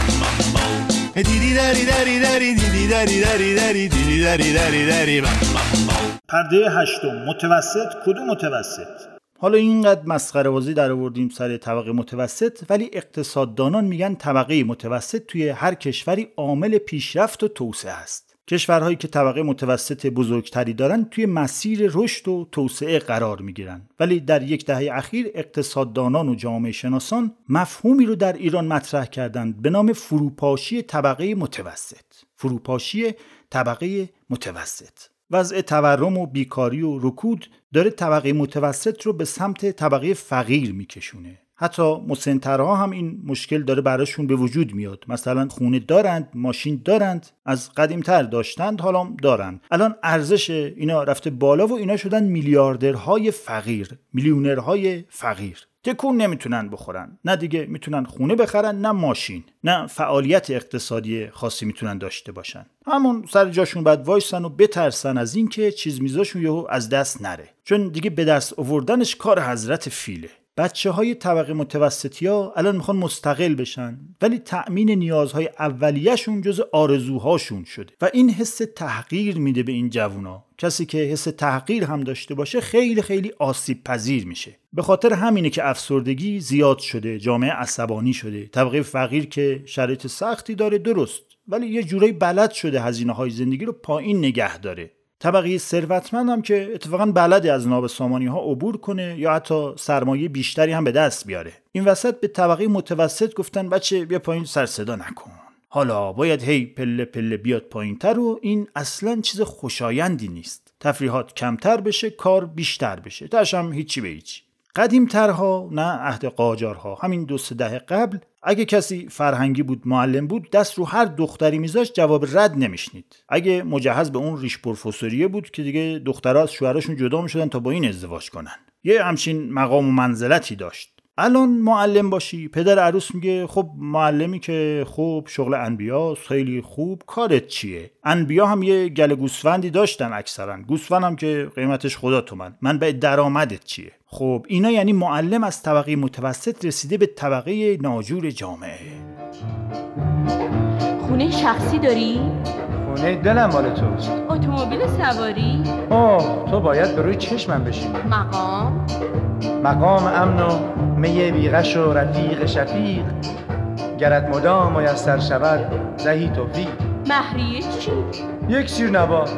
پرده هشتم متوسط. کدوم متوسط؟ حالا اینقدر مسخره بازی در آوردیم سر طبقه متوسط، ولی اقتصاددانان میگن طبقه متوسط توی هر کشوری عامل پیشرفت و توسعه است. کشورهایی که طبقه متوسط بزرگتری دارن توی مسیر رشد و توسعه قرار میگیرن. ولی در 10 دهه اخیر اقتصاددانان و جامعه شناسان مفهومی رو در ایران مطرح کردند به نام فروپاشی طبقه متوسط. فروپاشی طبقه متوسط. وضع تورم و بیکاری و رکود داره طبقه متوسط رو به سمت طبقه فقیر میکشونه. حتی مسن‌ترها هم این مشکل داره براشون به وجود میاد. مثلا خونه دارند، ماشین دارند، از قدیمتر داشتند، حالا دارند. الان ارزش اینا رفته بالا و اینا شدن میلیاردرهای فقیر، میلیونرهای فقیر. تکون نمیتونن بخورن، نه دیگه میتونن خونه بخرن، نه ماشین، نه فعالیت اقتصادی خاصی میتونن داشته باشن. همون سر جاشون باید وایسن و بترسن از این که چیز میزاشون یهو از دست نره، چون دیگه به دست آوردنش کار حضرت فیله. بچه‌های طبقه متوسطی‌ها الان میخوان مستقل بشن، ولی تأمین نیازهای اولیه‌شون جز آرزوهاشون شده و این حس تحقیر میده به این جوونا. کسی که حس تحقیر هم داشته باشه خیلی خیلی آسیب پذیر میشه. به خاطر همینه که افسردگی زیاد شده، جامعه عصبانی شده. طبقه فقیر که شرایط سختی داره درست، ولی یه جورایی بلد شده هزینه‌های زندگی رو پایین نگه داره. طبقه ثروتمند هم که اتفاقاً بلده از نابسامانی‌ها عبور کنه یا حتی سرمایه بیشتری هم به دست بیاره. این وسط به طبقه متوسط گفتن بچه بیا پایین، سر صدا نکن. حالا باید هی پله پله بیاد پایین‌تر و این اصلاً چیز خوشایندی نیست. تفریحات کمتر بشه، کار بیشتر بشه. تاش هم هیچی به هیچ. قدیم‌ترها، نه عهد قاجارها، همین 2-3 دهه قبل، اگه کسی فرهنگی بود، معلم بود، دست رو هر دختری میذاشت جواب رد نمیشنید. اگه مجهز به اون ریش پروفسوریه بود که دیگه دخترها از شوهراشون جدا میشدن تا با این ازدواج کنن. یه همچین مقام و منزلتی داشت. الان معلم باشی، پدر عروس میگه خب معلمی که خب شغل انبیاست، خیلی خوب، کارت چیه؟ انبیا هم یه گله گوسفندی داشتن اکثرا، گوسفند هم که قیمتش خدا تومن، منبع درآمدت چیه؟ خب اینا یعنی معلم از طبقه متوسط رسیده به طبقه ناجور جامعه. خونه شخصی داری؟ خونه دلم مال توست. اتومبیل سواری؟ اوه، تو باید به روی چشمم بشینی. مقام امن و می بیغش و رفیق شفیق، گرت مدام میسر شود زهی توفیق. مهریه چی؟ یک سیر نبات.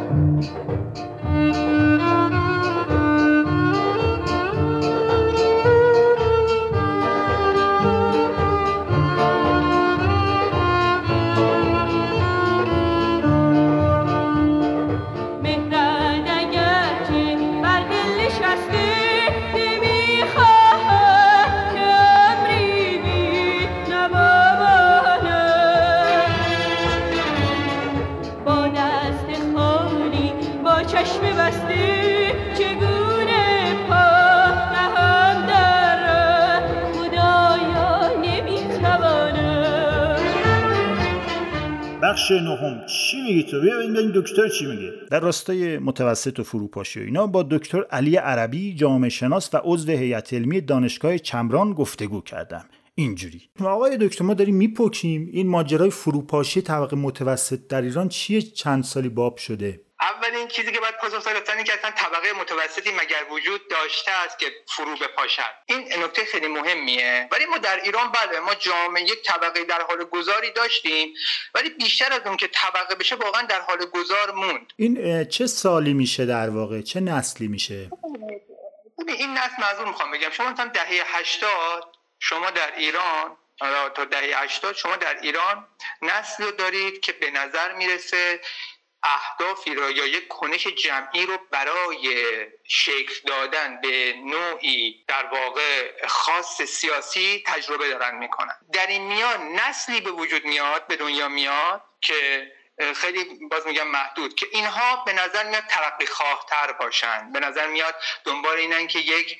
بخش نهم چی میگی تو؟ بیا این دکتر چی میگه؟ در راستای متوسط و فروپاشی و اینا با دکتر علی عربی جامعه شناس و عضو هیئت علمی دانشگاه چمران گفتگو کردم. اینجوری آقای دکتر ما داریم میپکیم این ماجرای فروپاشی طبقه متوسط در ایران چیه چند سالی باب شده؟ اولین چیزی که باید پاسخ داد اینه که اصلا طبقه متوسطی مگر وجود داشته است که فرو بپاشد. این نکته خیلی مهمیه. ولی ما در ایران ما جامعه یک طبقه در حال گذاری داشتیم، ولی بیشتر از اون که طبقه بشه واقعا در حال گذار موند. این چه سالی میشه در واقع؟ چه نسلی میشه؟ این نسل معذور میخوام بگم شما مثلا دهه 80 شما در ایران تا دهه 80 شما در ایران نسلی دارید که به نظر میرسه اهدافی رو یا یک کنش جمعی رو برای شکل دادن به نوعی در واقع خاص سیاسی تجربه دارن میکنن. در این میان نسلی به وجود میاد، به دنیا میاد که خیلی باز میگم محدود، که اینها به نظر میاد ترقی خواه‌تر باشن، به نظر میاد دنبال اینن که یک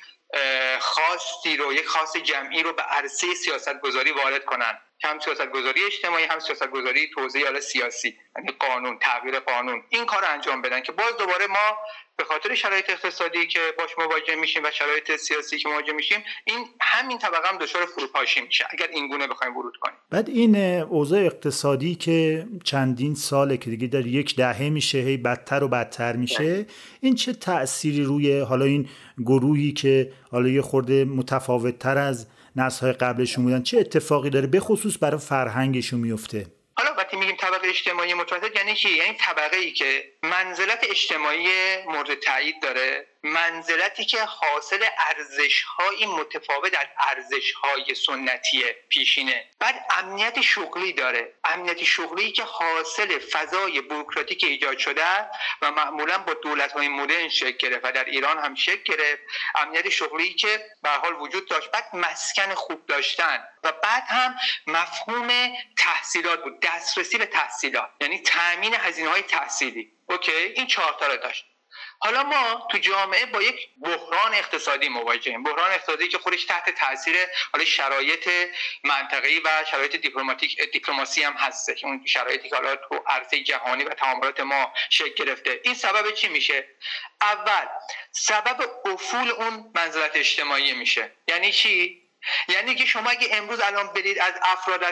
خاصی رو، یک خاص جمعی رو به عرصه سیاستگذاری وارد کنن، هم سیاستگذاری اجتماعی هم سیاستگذاری توزیع سیاسی، یعنی قانون، تغییر قانون، این کار انجام بدن که باز دوباره ما به خاطر شرایط اقتصادی که باش مواجه میشیم و شرایط سیاسی که مواجه میشیم این همین طبقه هم دچار فروپاشی میشه اگر این گونه بخوایم ورود کنیم. بعد این اوضاع اقتصادی که چندین ساله که دیگه در یک دهه میشه هی بدتر و بدتر میشه، این چه تأثیری روی حالا این گروهی که حالا یه خورده متفاوت‌تر از نسل‌های قبلشون بودن چه اتفاقی داره به خصوص برای فرهنگشون میفته؟ حالا وقتی میگیم طبقه اجتماعی متوسط یعنی چی؟ یعنی طبقه‌ای که منزلت اجتماعی مورد تایید داره، منزلتی که حاصل ارزش‌های متفاوت از ارزش‌های سنتی پیشینه، بعد امنیت شغلی داره، امنیت شغلی که حاصل فضای بوروکراتیک ایجاد شده و معمولا با دولت‌های مدرن شکل گرفت و در ایران هم شکل گرفت، امنیت شغلی که به هر حال وجود داشت، بعد مسکن خوب داشتن و بعد هم مفهوم تحصیلات بود، دسترسی به تحصیلات، یعنی تامین هزینه‌های تحصیلی. اوکی، این 4 تا رو داشت. حالا ما تو جامعه با یک بحران اقتصادی مواجهیم، بحران اقتصادی که خودش تحت تاثیر حالا شرایط منطقه‌ای و شرایط دیپلماسی هم هستش، اون شرایطی که حالا تو عرصه جهانی و تعاملات ما شکل گرفته. این سبب چی میشه؟ اول سبب افول اون منزلت اجتماعی میشه. یعنی چی؟ یعنی که شما اگه امروز الان برید از افراد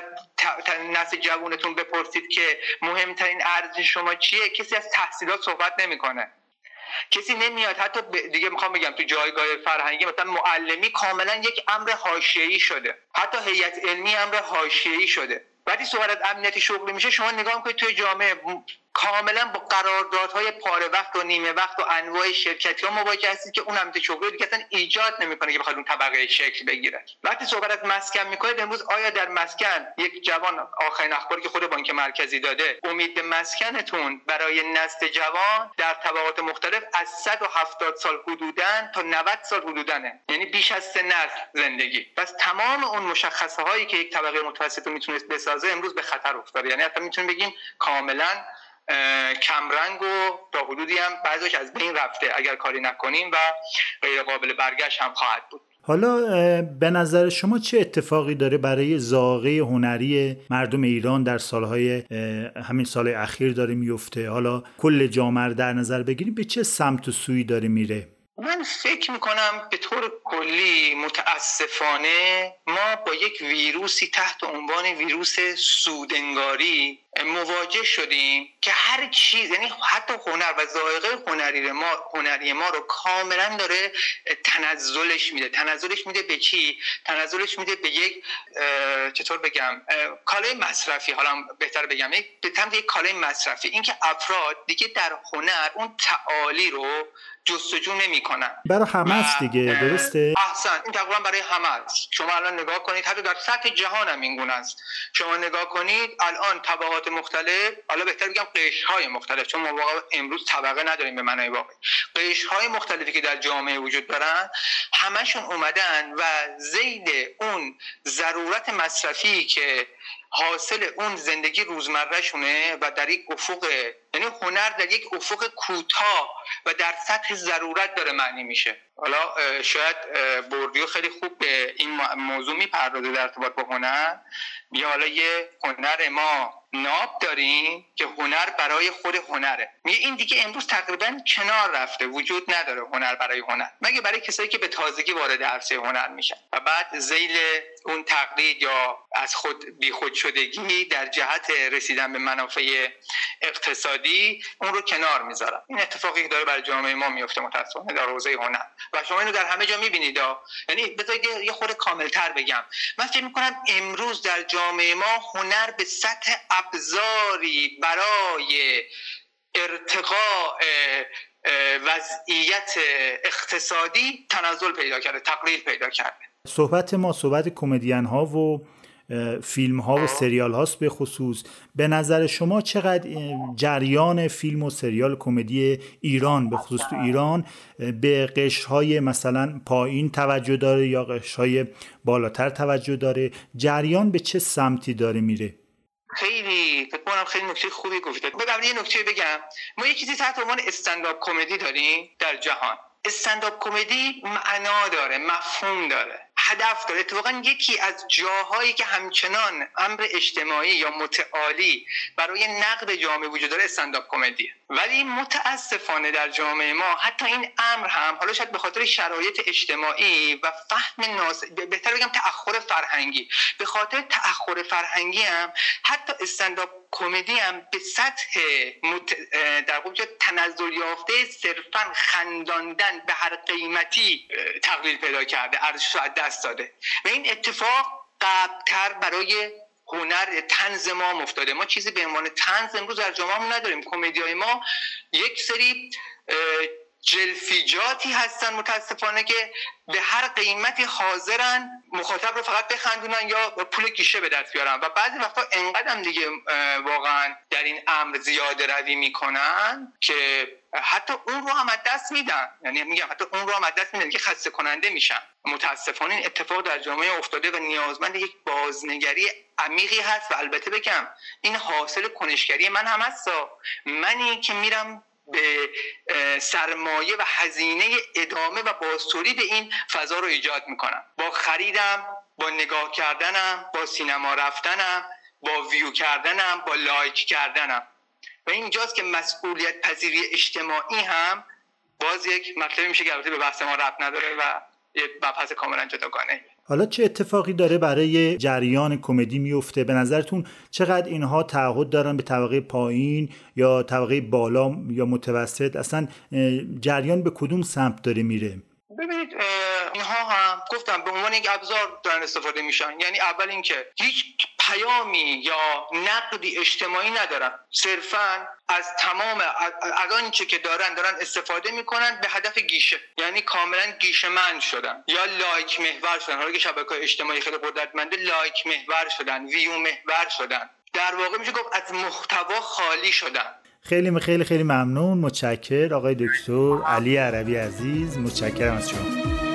نسل جوانتون بپرسید که مهمترین ارزش شما چیه، کسی از تحصیلات صحبت نمیکنه. کسی نمیاد حتی دیگه میخوام بگم تو جایگاه فرهنگی مثلا معلمی کاملا یک امر حاشیه‌ای شده، حتی هیئت علمی امر حاشیه‌ای شده. وقتی صحبت از امنیت شغلی میشه شما نگاه کنید توی جامعه کاملا با قراردادهای پاره وقت و نیمه وقت و انواع شرکتی‌ها مواجه هستید که اون امنیت شغلی دیگه اصلا ایجاد نمی‌کنه که بخواد اون طبقه شکل بگیره. وقتی صحبت از مسکن می‌کنید امروز آیا در مسکن یک جوان، آخرین اخباری که خود بانک مرکزی داده، امید به مسکنتون برای نسل جوان در طبقات مختلف از 170 سال حدوداً تا 90 سال حدوداً، یعنی بیش از 3 نسل زندگی. پس تمام اون مشخصه هایی که یک طبقه متوسط میتونست بسازه امروز به خطر افتاده. یعنی حتی میتونیم بگیم کاملا کمرنگ و تا حدودی هم بعضیش از بین رفته اگر کاری نکنیم و غیر قابل برگشت هم خواهد بود. حالا به نظر شما چه اتفاقی داره برای ذائقه هنری مردم ایران در سالهای همین سال اخیر داره میفته؟ حالا کل جامعه در نظر بگیریم به چه سمت و سوی داره میره؟ من فکر میکنم به طور کلی متاسفانه ما با یک ویروسی تحت عنوان ویروس سودنگاری مواجه شدیم که هر چیز، یعنی حتی هنر و ذائقه هنری ما رو کاملا داره تنزلش میده به چی؟ تنزلش میده به یک چطور بگم کالای مصرفی، حالا بهتر بگم به سمت یک کالای مصرفی. اینکه افراد دیگه در هنر اون تعالی رو جستجو نمی‌کنن. برای همه است دیگه، درسته؟ احسن، این تقریبا برای همه است. شما الان نگاه کنید، حتی در سطح جهان هم این گونه است. شما نگاه کنید الان طبقات مختلف، حالا بهتر بگم قشرهای مختلف، چون ما واقعا امروز طبقه نداریم به معنای واقعی، قشرهای مختلفی که در جامعه وجود دارن همشون اومدن و ذیل اون ضرورت مصرفی که حاصل اون زندگی روزمره شونه و در یک افق، یعنی هنر در یک افق کوتاه و در سطح ضرورت داره معنی میشه. حالا شاید بوردیو خیلی خوب به این موضوع میپردازه در ارتباط با هنر. بیا حالا یه هنر ما ناب داریم که هنر برای خود هنره. میگه این دیگه امروز تقریبا کنار رفته، وجود نداره هنر برای هنر، مگه برای کسایی که به تازگی وارد عرصه هنر میشن و بعد ذیل اون تقلید یا از خود بیخود شدگی در جهت رسیدن به منافع اقتصادی اون رو کنار میذارن. این اتفاقی که داره برای جامعه ما میفته متأسفانه در حوزه هنر و شما اینو در همه جا میبینید. یعنی بذارید یه خورده کاملتر بگم، من فکر میکنم امروز در جامعه ما هنر به سطح ابزاری برای ارتقاء وضعیت اقتصادی تنزل پیدا کرده، تقلیل پیدا کرده. صحبت ما صحبت کمدین ها و فیلم ها و سریال هاست. به خصوص به نظر شما چقدر جریان فیلم و سریال کمدی ایران، به خصوص تو ایران، به قشرهای مثلا پایین توجه داره یا قشرهای بالاتر توجه داره؟ جریان به چه سمتی داره میره؟ خیلی نکته خوبی گفتید. بذار یه نکته بگم. ما یه چیزی تحت عنوان استندآپ کمدی داریم در جهان. استندآپ کمدی معنا داره، مفهوم داره، هدف داره. اتفاقا یکی از جاهایی که همچنان امر اجتماعی یا متعالی برای نقد جامعه وجود داره استندآپ کمدیه. ولی متاسفانه در جامعه ما حتی این امر هم، حالا شاید به خاطر شرایط اجتماعی و فهم بهتر بگم تأخر فرهنگی، به خاطر تأخر فرهنگی هم حتی استندآپ کمدی هم به سطح در واقع تنزل یافته صرفاً خنداندن به هر قیمتی تقلیل پیدا کرده، ارزشش رو از دست داده. و این اتفاق قبل‌تر برای هنر طنز ما افتاده. ما چیزی به عنوان طنز امروز در جامعه نداریم. کمدیای ما یک سری جلفیجاتی هستن متاسفانه که به هر قیمتی حاضرن مخاطب رو فقط بخندونن یا پول گیشه به دست بیارن و بعضی وقتا انقدرم دیگه واقعا در این امر زیاده روی میکنن که حتی اون رو هم از دست میدن. یعنی میگم حتی اون رو هم از دست میدن که خسته کننده میشن. متاسفانه این اتفاق در جامعه افتاده و نیازمند یک بازنگری عمیقی هست. و البته بگم این حاصل کنشگری من هم هست. منی که میرم به سرمایه و هزینه ادامه و بازتولید این فضا رو ایجاد میکنم، با خریدم، با نگاه کردنم، با سینما رفتنم، با ویو کردنم، با لایک کردنم. و اینجاست که مسئولیت پذیری اجتماعی هم باز یک مطلبی میشه که البته به بحث ما ربط نداره و یه مبحث کاملا جداگانه. حالا چه اتفاقی داره برای جریان کمدی میفته؟ به نظرتون چقدر اینها تعهد دارن به طبقه پایین یا طبقه بالا یا متوسط؟ اصلا جریان به کدوم سمت داره میره؟ ببینید اینها هم گفتم به عنوان یک ابزار دارن استفاده میشن. یعنی اول اینکه هیچ پیامی یا نقدی اجتماعی ندارن، صرفاً از تمام از آنچه که دارن استفاده میکنن به هدف گیشه. یعنی کاملا گیشه مند شدن یا لایک محور شدن. حالا که شبکه‌های اجتماعی خیلی قدرتمنده، لایک محور شدن، ویو محور شدن، در واقع میشه گفت از محتوا خالی شدن. خیلی خیلی خیلی ممنون، متشکرم آقای دکتر علی عربی عزیز، متشکرم از شما.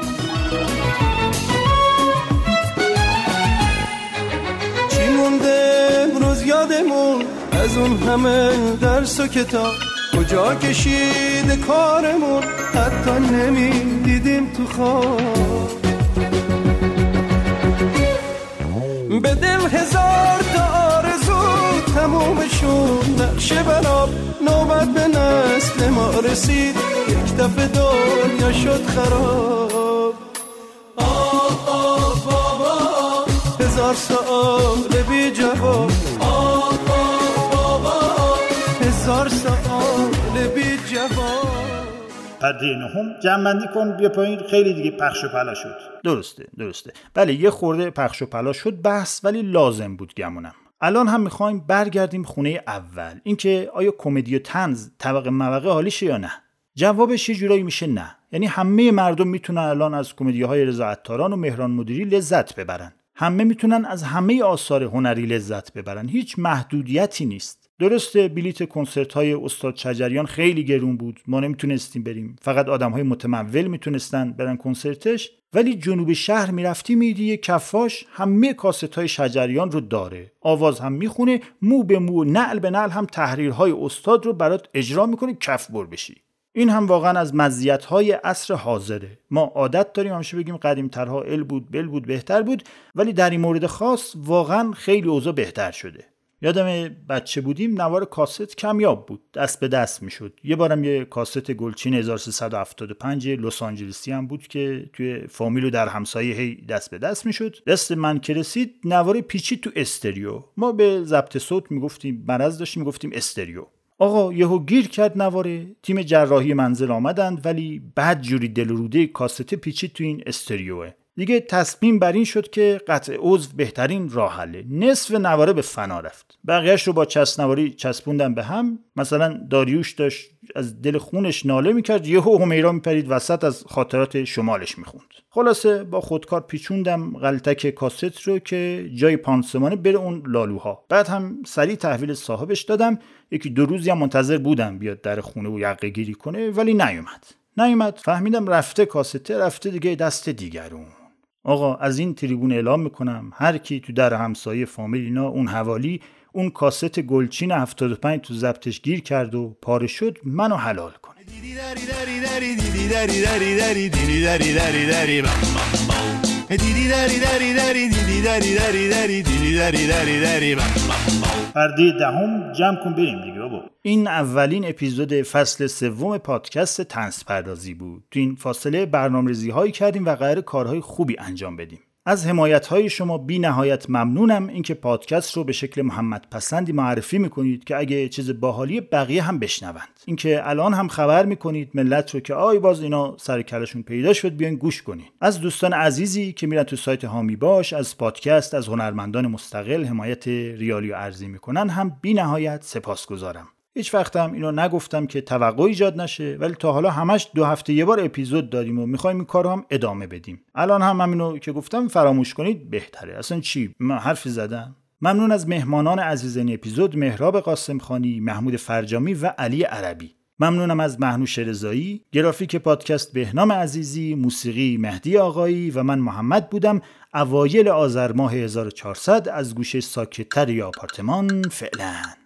چی مونده امروز یادمون از اون همه درس و کتاب، کجا کشید کارمون حتی نمیدیدیم تو خواب. به دل هزار تا آرزو تمومشون نقشه براب نوبت به نسل ما رسید یک دفعه دنیا شد خراب آه آه بابا هزار سال بی جواب آه آه بابا هزار سال بی جواب. پرده نهم جمع‌بندی کن بیا پایین. خیلی دیگه پخش و پلا شد. درسته بله یه خورده پخش و پلا شد بحث، ولی لازم بود گمونم. الان هم میخوایم برگردیم خونه اول، اینکه آیا کمدی و طنز طبق مبقه حالیشه یا نه. جوابش یه جورایی میشه نه. یعنی همه مردم میتونن الان از کمدی‌های رضا عطاران و مهران مدیری لذت ببرن. همه میتونن از همه آثار هنری لذت ببرن. هیچ محدودیتی نیست. درسته بلیت کنسرت‌های استاد شجریان خیلی گرون بود، ما نمیتونستیم بریم، فقط آدم‌های متمول میتونستن برن کنسرتش، ولی جنوب شهر میرفتی میدی کفاش همه کاست‌های شجریان رو داره، آواز هم میخونه، مو به مو نعل به نعل هم تحریرهای استاد رو برات اجرا میکنه، کف بر بشی. این هم واقعا از مزیت‌های عصر حاضره. ما عادت داریم همیشه بگیم قدیم‌ترها ال بود بل بود بهتر بود، ولی در این مورد خاص واقعا خیلی اوضاع بهتر شده. یادم بچه بودیم نوار کاست کمیاب بود، دست به دست میشد. یه بارم یه کاست گلچین 1375 لس آنجلسی هم بود که توی فامیل و در همسایه هی دست به دست میشد. دست من که رسید نوار پیچید تو استریو. ما به ضبط صوت میگفتیم، مرض داشتیم میگفتیم استریو. آقا یهو گیر کرد نواره، تیم جراحی منزل آمدند، ولی بعد جوری دل روده کاست پیچید تو این استریوه. دیگه تصمیم بر این شد که قطع عضو بهترین راه حله. نصف نواره به فنا رفت. بقیه‌اش رو با چسبنواری چسبوندن به هم. مثلا داریوش داشت از دل خونش ناله میکرد، یهو همیرا میپرید وسط از خاطرات شمالش میخوند. خلاصه با خودکار پیچوندم غلطک کاست رو که جای پانسمانه بره اون لالوها. بعد هم سریع تحویل صاحبش دادم. یکی دو روزی هم منتظر بودم بیاد در خونه و یقه گیری کنه، ولی نیومد. فهمیدم رفته کاسته، رفته دیگه دست دیگرون. آقا از این تریبون اعلام میکنم هر کی تو در همسایه فامیل اینا اون حوالی اون کاست گلچین 75 تو ضبطش گیر کرد و پاره شد، منو حلال کنه. پرده دهم جمع کن بریم دیگه بابا. این اولین اپیزود فصل سوم پادکست طنز پردازی بود. تو این فاصله برنامه‌ریزی هایی کردیم و قراره کارهای خوبی انجام بدیم. از حمایت های شما بی نهایت ممنونم. اینکه پادکست رو به شکل محمد پسندی معرفی میکنید که اگه چیز باحالی بقیه هم بشنوند. اینکه الان هم خبر میکنید ملت رو که باز اینا سر کلشون پیدا شد بیاین گوش کنین. از دوستان عزیزی که میرن تو سایت هامی باش، از پادکست، از هنرمندان مستقل حمایت ریالی و ارزی میکنن هم بی نهایت سپاسگزارم. هیچ وقتم اینو نگفتم که توقع ایجاد نشه، ولی تا حالا همش 2 هفته یه بار اپیزود داریم و میخوایم این کارو هم ادامه بدیم. الان هم همینو که گفتم فراموش کنید بهتره. اصلا چی؟ من حرفی زدم؟ ممنون از مهمانان عزیز این اپیزود: مهراب قاسمخانی، محمود فرجامی و علی عربی. ممنونم از مهنوش رضایی، گرافیک پادکست بهنام عزیزی، موسیقی مهدی آقایی و من محمد بودم. اوایل آذر ماه 1400 از گوشه ساکت‌تر آپارتمان. فعلا